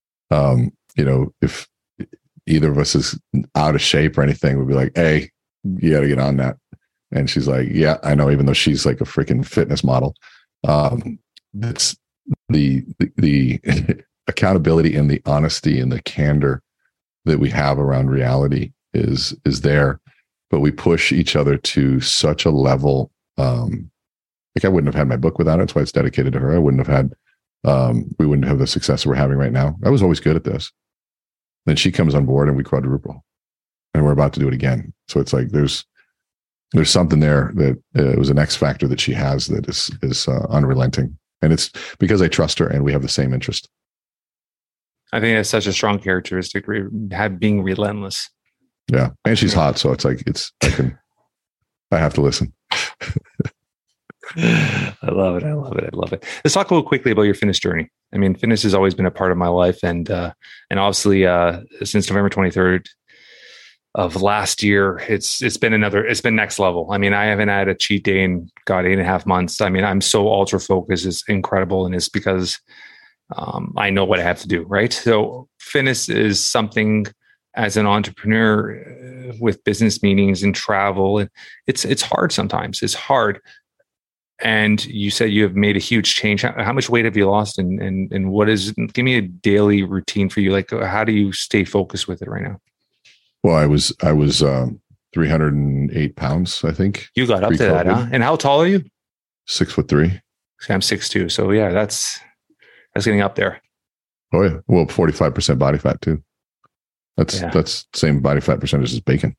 If either of us is out of shape or anything, we'll be like, hey, you got to get on that. And she's like, yeah, I know, even though she's like a freaking fitness model. It's the accountability and the honesty and the candor that we have around reality is there, but we push each other to such a level. Like I wouldn't have had my book without it. That's why it's dedicated to her. We wouldn't have the success we're having right now. I was always good at this. Then she comes on board and we quadruple, and we're about to do it again. So it's like, there's something there that was an X factor that she has that is unrelenting. And it's because I trust her and we have the same interest. I think that's such a strong characteristic, being relentless. Yeah. And she's hot. So it's like, I have to listen. I love it. I love it. I love it. Let's talk a little quickly about your fitness journey. I mean, fitness has always been a part of my life. And obviously since November 23rd of last year, it's been next level. I mean, I haven't had a cheat day in 8.5 months. I mean, I'm so ultra focused. It's incredible. And it's because I know what I have to do. Right. So fitness is something, as an entrepreneur with business meetings and travel, and it's hard sometimes. It's hard. And you said you have made a huge change. How much weight have you lost? And give me a daily routine for you. Like, how do you stay focused with it right now? Well, I was 308 pounds, I think. You got up to that, huh? And how tall are you? 6'3". I'm 6'2". So yeah, that's getting up there. Oh yeah. Well, 45% body fat too. That's same body fat percentage as bacon.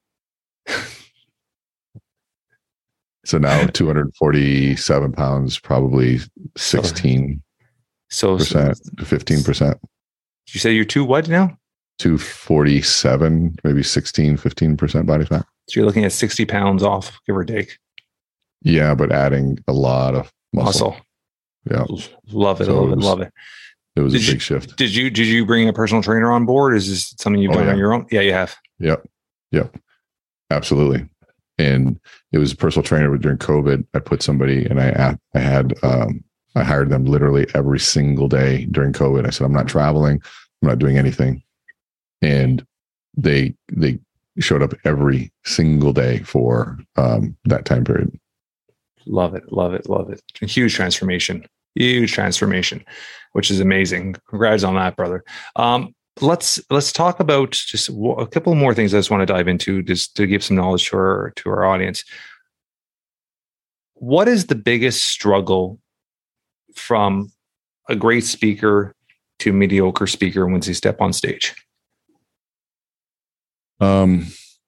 So now 247 pounds, probably 16% to 15%. You say you're what now? 247, maybe 15% body fat. So you're looking at 60 pounds off, give or take. Yeah, but adding a lot of muscle. Yeah. Love it. Love it. It was a big shift. Did you bring a personal trainer on board? Is this something you've done on your own? Yeah, you have. Yep. Absolutely. And it was a personal trainer during COVID. I put somebody, and I hired them literally every single day during COVID. I said, I'm not traveling. I'm not doing anything. And they showed up every single day for that time period. Love it. A huge transformation, which is amazing. Congrats on that, brother. Let's talk about just a couple more things I just want to dive into, just to give some knowledge to our audience. What is the biggest struggle from a great speaker to a mediocre speaker once they step on stage? Their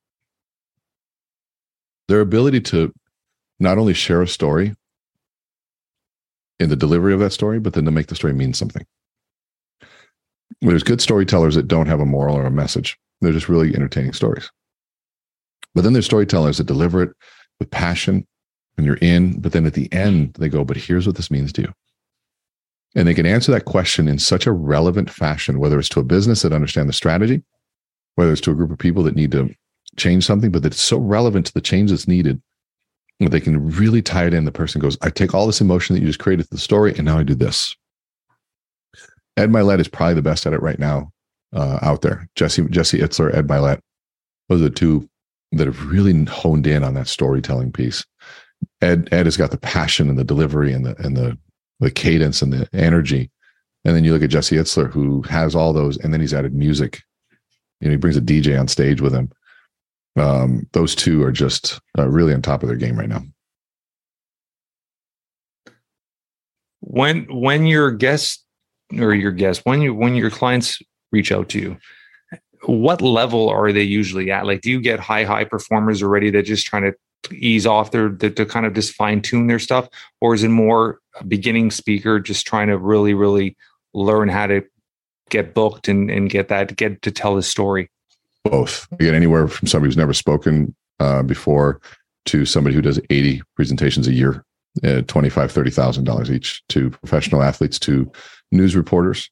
ability to not only share a story in the delivery of that story, but then to make the story mean something. There's good storytellers that don't have a moral or a message. They're just really entertaining stories. But then there's storytellers that deliver it with passion and you're in, but then at the end they go, but here's what this means to you. And they can answer that question in such a relevant fashion, whether it's to a business that understand the strategy, whether it's to a group of people that need to change something, but that's so relevant to the change that's needed that they can really tie it in. The person goes, I take all this emotion that you just created to the story, and now I do this. Ed Mylett is probably the best at it right now out there. Jesse Itzler, Ed Mylett, those are the two that have really honed in on that storytelling piece. Ed has got the passion and the delivery and the cadence and the energy. And then you look at Jesse Itzler, who has all those, and then he's added music. He brings a DJ on stage with him. Those two are just really on top of their game right now. When your guests or when your clients reach out to you, what level are they usually at? Like, do you get high performers already that just trying to ease off to kind of just fine tune their stuff? Or is it more a beginning speaker just trying to really, really learn how to get booked and get to tell the story? Both. I get anywhere from somebody who's never spoken before to somebody who does 80 presentations a year, $25,000, $30,000 each, to professional athletes, to news reporters,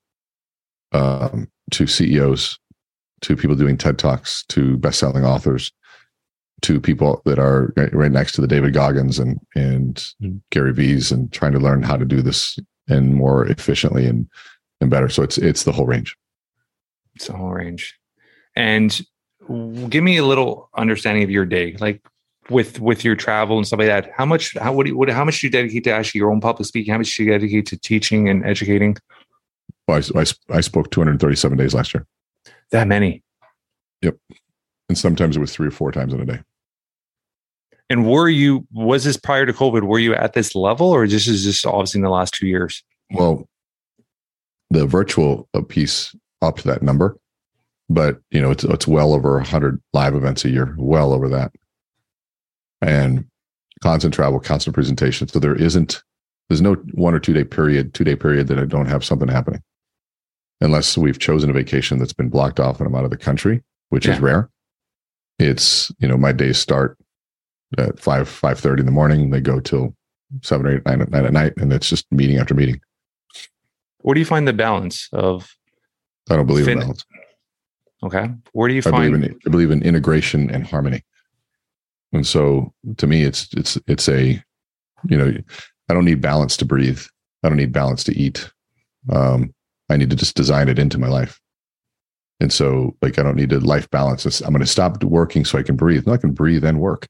to CEOs, to people doing TED Talks, to best-selling authors. to people that are right next to the David Goggins and Gary V's, and trying to learn how to do this and more efficiently and better. So it's the whole range. It's the whole range. And give me a little understanding of your day, like with your travel and stuff like that. How much do you dedicate to actually your own public speaking? How much do you dedicate to teaching and educating? Well, I spoke 237 days last year. That many? Yep. And sometimes it was 3 or 4 times in a day. And was this prior to COVID? Were you at this level, or this is just obviously in the last 2 years? Well, the virtual piece up to that number, but it's well over 100 live events a year, well over that, and constant travel, constant presentation. So there's no 1 or 2 day period that I don't have something happening, unless we've chosen a vacation that's been blocked off and I'm out of the country, which is rare. It's, my days start at 5:30 in the morning. They go till 7 or 8, 9 at night. And it's just meeting after meeting. Where do you find the balance of? I don't believe in balance. Okay. Where do you find? I believe in integration and harmony. And so to me, it's a, I don't need balance to breathe. I don't need balance to eat. I need to just design it into my life. And so, I don't need a life balance. I'm going to stop working so I can breathe. No, I can breathe and work.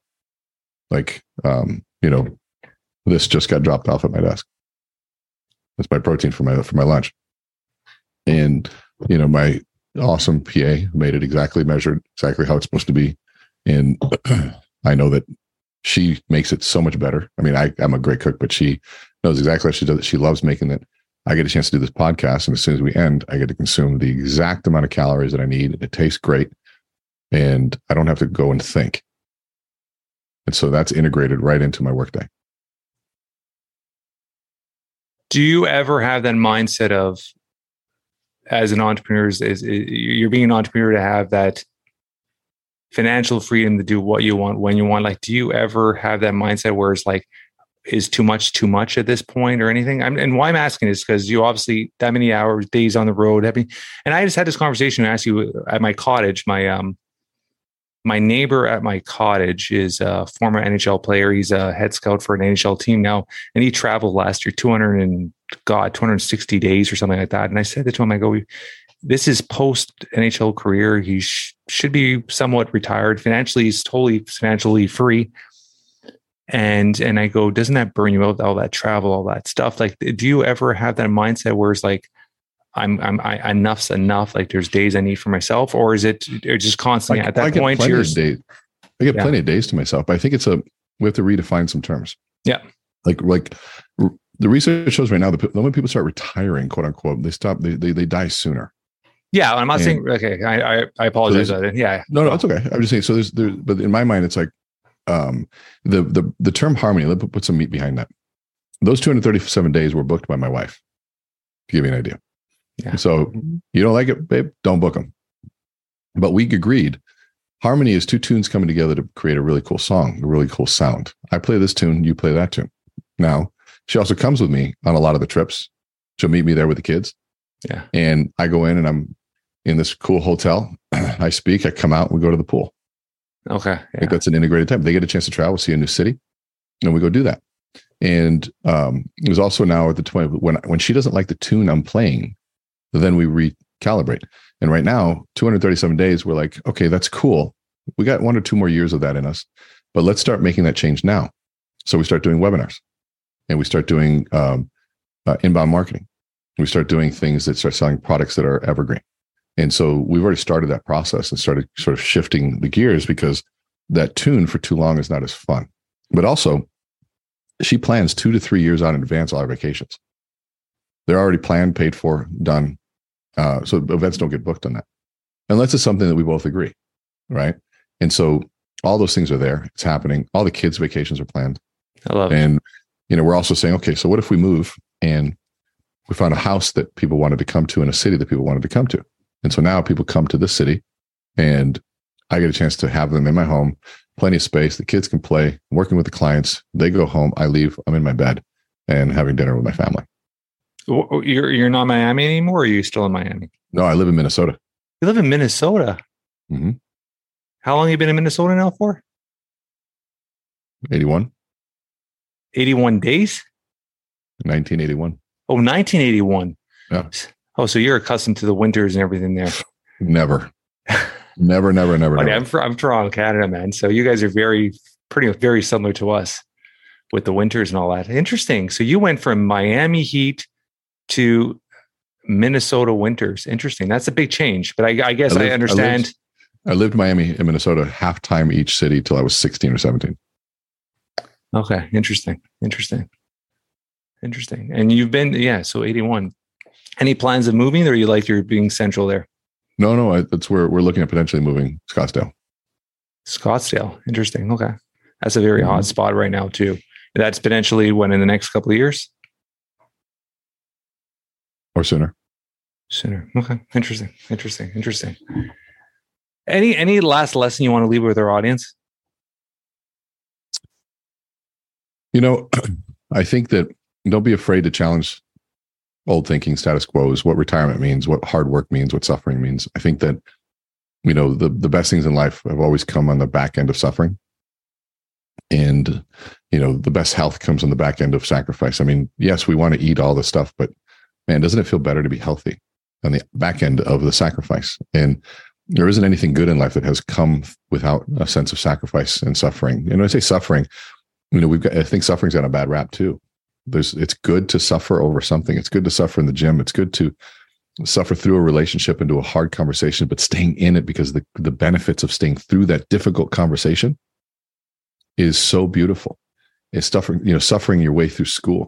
This just got dropped off at my desk. That's my protein for my lunch. And, my awesome PA made it exactly measured, exactly how it's supposed to be. And I know that she makes it so much better. I mean, I'm a great cook, but she knows exactly how she does it. She loves making it. I get a chance to do this podcast, and as soon as we end, I get to consume the exact amount of calories that I need. It tastes great, and I don't have to go and think. And so that's integrated right into my workday. Do you ever have that mindset of, as an entrepreneur, is you're being an entrepreneur, to have that financial freedom to do what you want when you want? Like, do you ever have that mindset where it's like, is too much at this point or anything? And why I'm asking is because you obviously that many hours, days on the road. And I just had this conversation. I asked you at my cottage. My neighbor at my cottage is a former NHL player. He's a head scout for an NHL team now, and he traveled last year 260 days or something like that. And I said to him, I go, this is post NHL career. He should be somewhat retired financially. He's totally financially free. And I go, doesn't that burn you out, all that travel, all that stuff? Like, do you ever have that mindset where it's like, enough's enough? Like, there's days I need for myself, or is it just constantly at that point? I get plenty of days to myself, but I think we have to redefine some terms. Yeah. Like the research shows right now, the moment people start retiring, quote unquote, they die sooner. Yeah. I'm not saying, okay. I apologize. Yeah. No, it's okay. I'm just saying, so but in my mind, it's like, the term harmony, let me put some meat behind that. Those 237 days were booked by my wife, to give you an idea. Yeah. So you don't like it, babe, don't book them. But we agreed harmony is 2 tunes coming together to create a really cool song, a really cool sound. I play this tune, you play that tune. Now, she also comes with me on a lot of the trips. She'll meet me there with the kids. Yeah. And I go in and I'm in this cool hotel. I speak, I come out, we go to the pool. Okay. Yeah. I think that's an integrated time. They get a chance to travel, see a new city, and we go do that. And it was also now at the point when she doesn't like the tune I'm playing, then we recalibrate. And right now, 237 days, we're like, okay, that's cool. We got 1 or 2 more years of that in us, but let's start making that change now. So we start doing webinars, and we start doing inbound marketing. We start doing things that start selling products that are evergreen. And so we've already started that process and started sort of shifting the gears, because that tune for too long is not as fun. But also, she plans 2 to 3 years out in advance all our vacations. They're already planned, paid for, done. So events don't get booked on that, unless it's something that we both agree, right? And so all those things are there. It's happening. All the kids' vacations are planned. I love it. And we're also saying, okay, so what if we move and we found a house that people wanted to come to in a city that people wanted to come to? And so now people come to this city, and I get a chance to have them in my home, plenty of space. The kids can play, I'm working with the clients. They go home. I leave. I'm in my bed and having dinner with my family. You're not in Miami anymore, or are you still in Miami? No, I live in Minnesota. You live in Minnesota? Mm-hmm. How long have you been in Minnesota now for? 81. 81 days? 1981. Oh, 1981. Yeah. Oh, so you're accustomed to the winters and everything there. Never. Never. Buddy, I'm from Toronto, Canada, man. So you guys are very similar to us with the winters and all that. Interesting. So you went from Miami heat to Minnesota winters. Interesting. That's a big change, but I guess I understand. I lived Miami and Minnesota half time each city till I was 16 or 17. Okay. Interesting. And you've been, so 81. Any plans of moving, or you're being central there? No. That's where we're looking at potentially moving. Scottsdale. Interesting. Okay. That's a very hot spot right now too. That's potentially when in the next couple of years? Or sooner. Okay. Interesting. Any last lesson you want to leave with our audience? I think that don't be afraid to challenge old thinking, status quos, what retirement means, what hard work means, what suffering means. I think that, the best things in life have always come on the back end of suffering. And, the best health comes on the back end of sacrifice. I mean, yes, we want to eat all this stuff, but man, doesn't it feel better to be healthy on the back end of the sacrifice? And there isn't anything good in life that has come without a sense of sacrifice and suffering. And when I say suffering, I think suffering's got a bad rap too. It's good to suffer over something. It's good to suffer in the gym. It's good to suffer through a relationship into a hard conversation, but staying in it because the benefits of staying through that difficult conversation is so beautiful. It's suffering your way through school.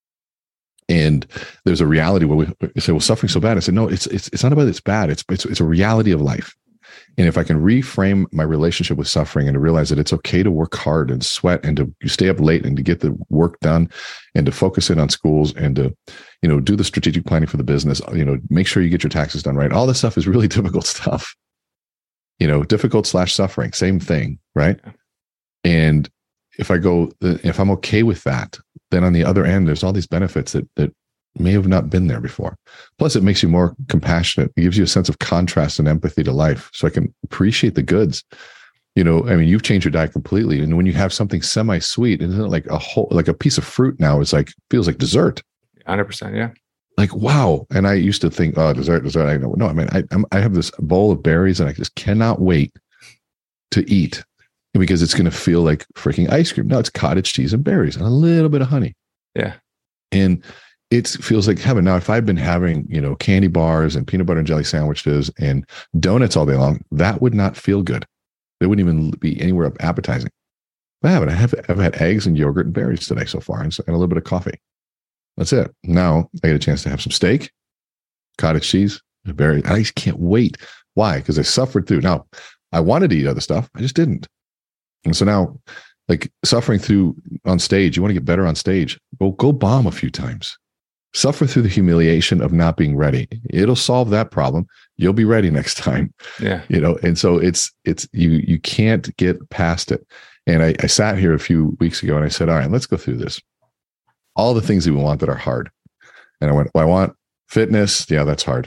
And there's a reality where we say, well, suffering's so bad. I said, no, it's not about it's bad. It's a reality of life. And if I can reframe my relationship with suffering and to realize that it's okay to work hard and sweat and to stay up late and to get the work done and to focus in on schools and to, do the strategic planning for the business, make sure you get your taxes done right. All this stuff is really difficult stuff, difficult / suffering, same thing. Right. And if I'm okay with that, then on the other end, there's all these benefits that may have not been there before. Plus, it makes you more compassionate. It gives you a sense of contrast and empathy to life. So I can appreciate the goods. You've changed your diet completely. And when you have something semi-sweet, isn't it like a piece of fruit now is feels like dessert. 100%. Yeah. Like, wow. And I used to think, oh, dessert. I know. No, I have this bowl of berries and I just cannot wait to eat because it's going to feel like freaking ice cream. No, it's cottage cheese and berries and a little bit of honey. Yeah. And it feels like heaven. Now, if I've been having, candy bars and peanut butter and jelly sandwiches and donuts all day long, that would not feel good. It wouldn't even be anywhere appetizing. But I haven't. I've had eggs and yogurt and berries today so far, and a little bit of coffee. That's it. Now I get a chance to have some steak, cottage cheese, and berries. I just can't wait. Why? Because I suffered through. Now, I wanted to eat other stuff. I just didn't. And so now, like suffering through on stage, you want to get better on stage. Go bomb a few times. Suffer through the humiliation of not being ready. It'll solve that problem. You'll be ready next time. Yeah. And so it's you can't get past it. And I sat here a few weeks ago and I said, all right, let's go through this. All the things that we want that are hard. And I went, well, I want fitness. Yeah, that's hard.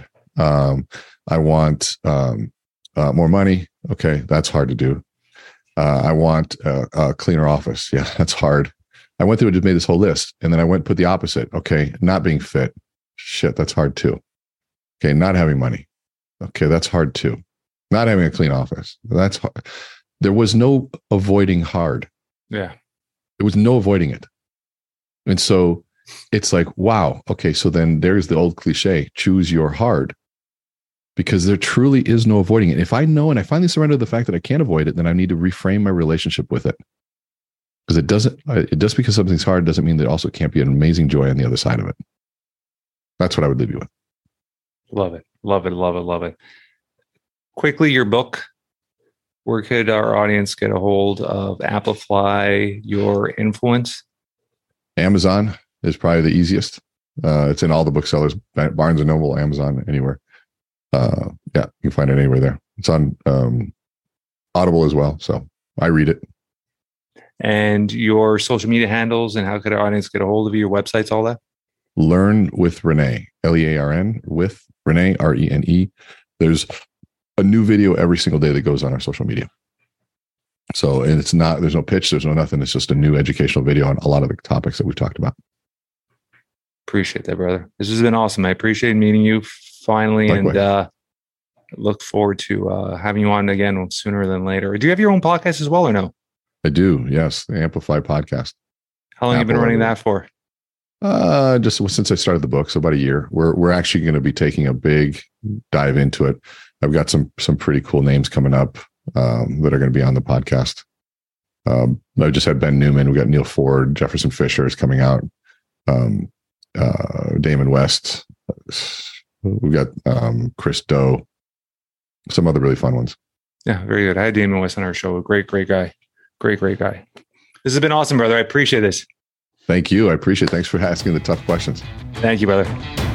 I want more money. Okay, that's hard to do. I want a cleaner office. Yeah, that's hard. I went through and just made this whole list. And then I went and put the opposite. Okay, not being fit. Shit, that's hard too. Okay, not having money. Okay, that's hard too. Not having a clean office. That's hard. There was no avoiding hard. Yeah. There was no avoiding it. And so it's like, wow, okay, so then there's the old cliche, choose your hard. Because there truly is no avoiding it. If I know and I finally surrender to the fact that I can't avoid it, then I need to reframe my relationship with it. Because just because something's hard doesn't mean there also can't be an amazing joy on the other side of it. That's what I would leave you with. Love it. Love it. Love it. Love it. Quickly, your book. Where could our audience get a hold of Amplify Your Influence? Amazon is probably the easiest. It's in all the booksellers, Barnes & Noble, Amazon, anywhere. Yeah, you can find it anywhere there. It's on Audible as well. So I read it. And your social media handles and how could our audience get a hold of you, your websites, all that? Learn with Rene, Learn with Rene, Rene. There's a new video every single day that goes on our social media. So, and it's not, there's no pitch, there's no nothing. It's just a new educational video on a lot of the topics that we've talked about. Appreciate that, brother. This has been awesome. I appreciate meeting you finally. Likewise. And look forward to having you on again sooner than later. Do you have your own podcast as well or no? I do. Yes. The Amplify podcast. How long have you been running that for? Just since I started the book. So about a year. We're actually going to be taking a big dive into it. I've got some pretty cool names coming up that are going to be on the podcast. I just had Ben Newman. We got Neil Ford, Jefferson Fisher is coming out. Damon West. We've got Chris Doe. Some other really fun ones. Yeah, very good. I had Damon West on our show. Great guy. Great guy. This has been awesome, brother. I appreciate this. Thank you. I appreciate it. Thanks for asking the tough questions. Thank you, brother.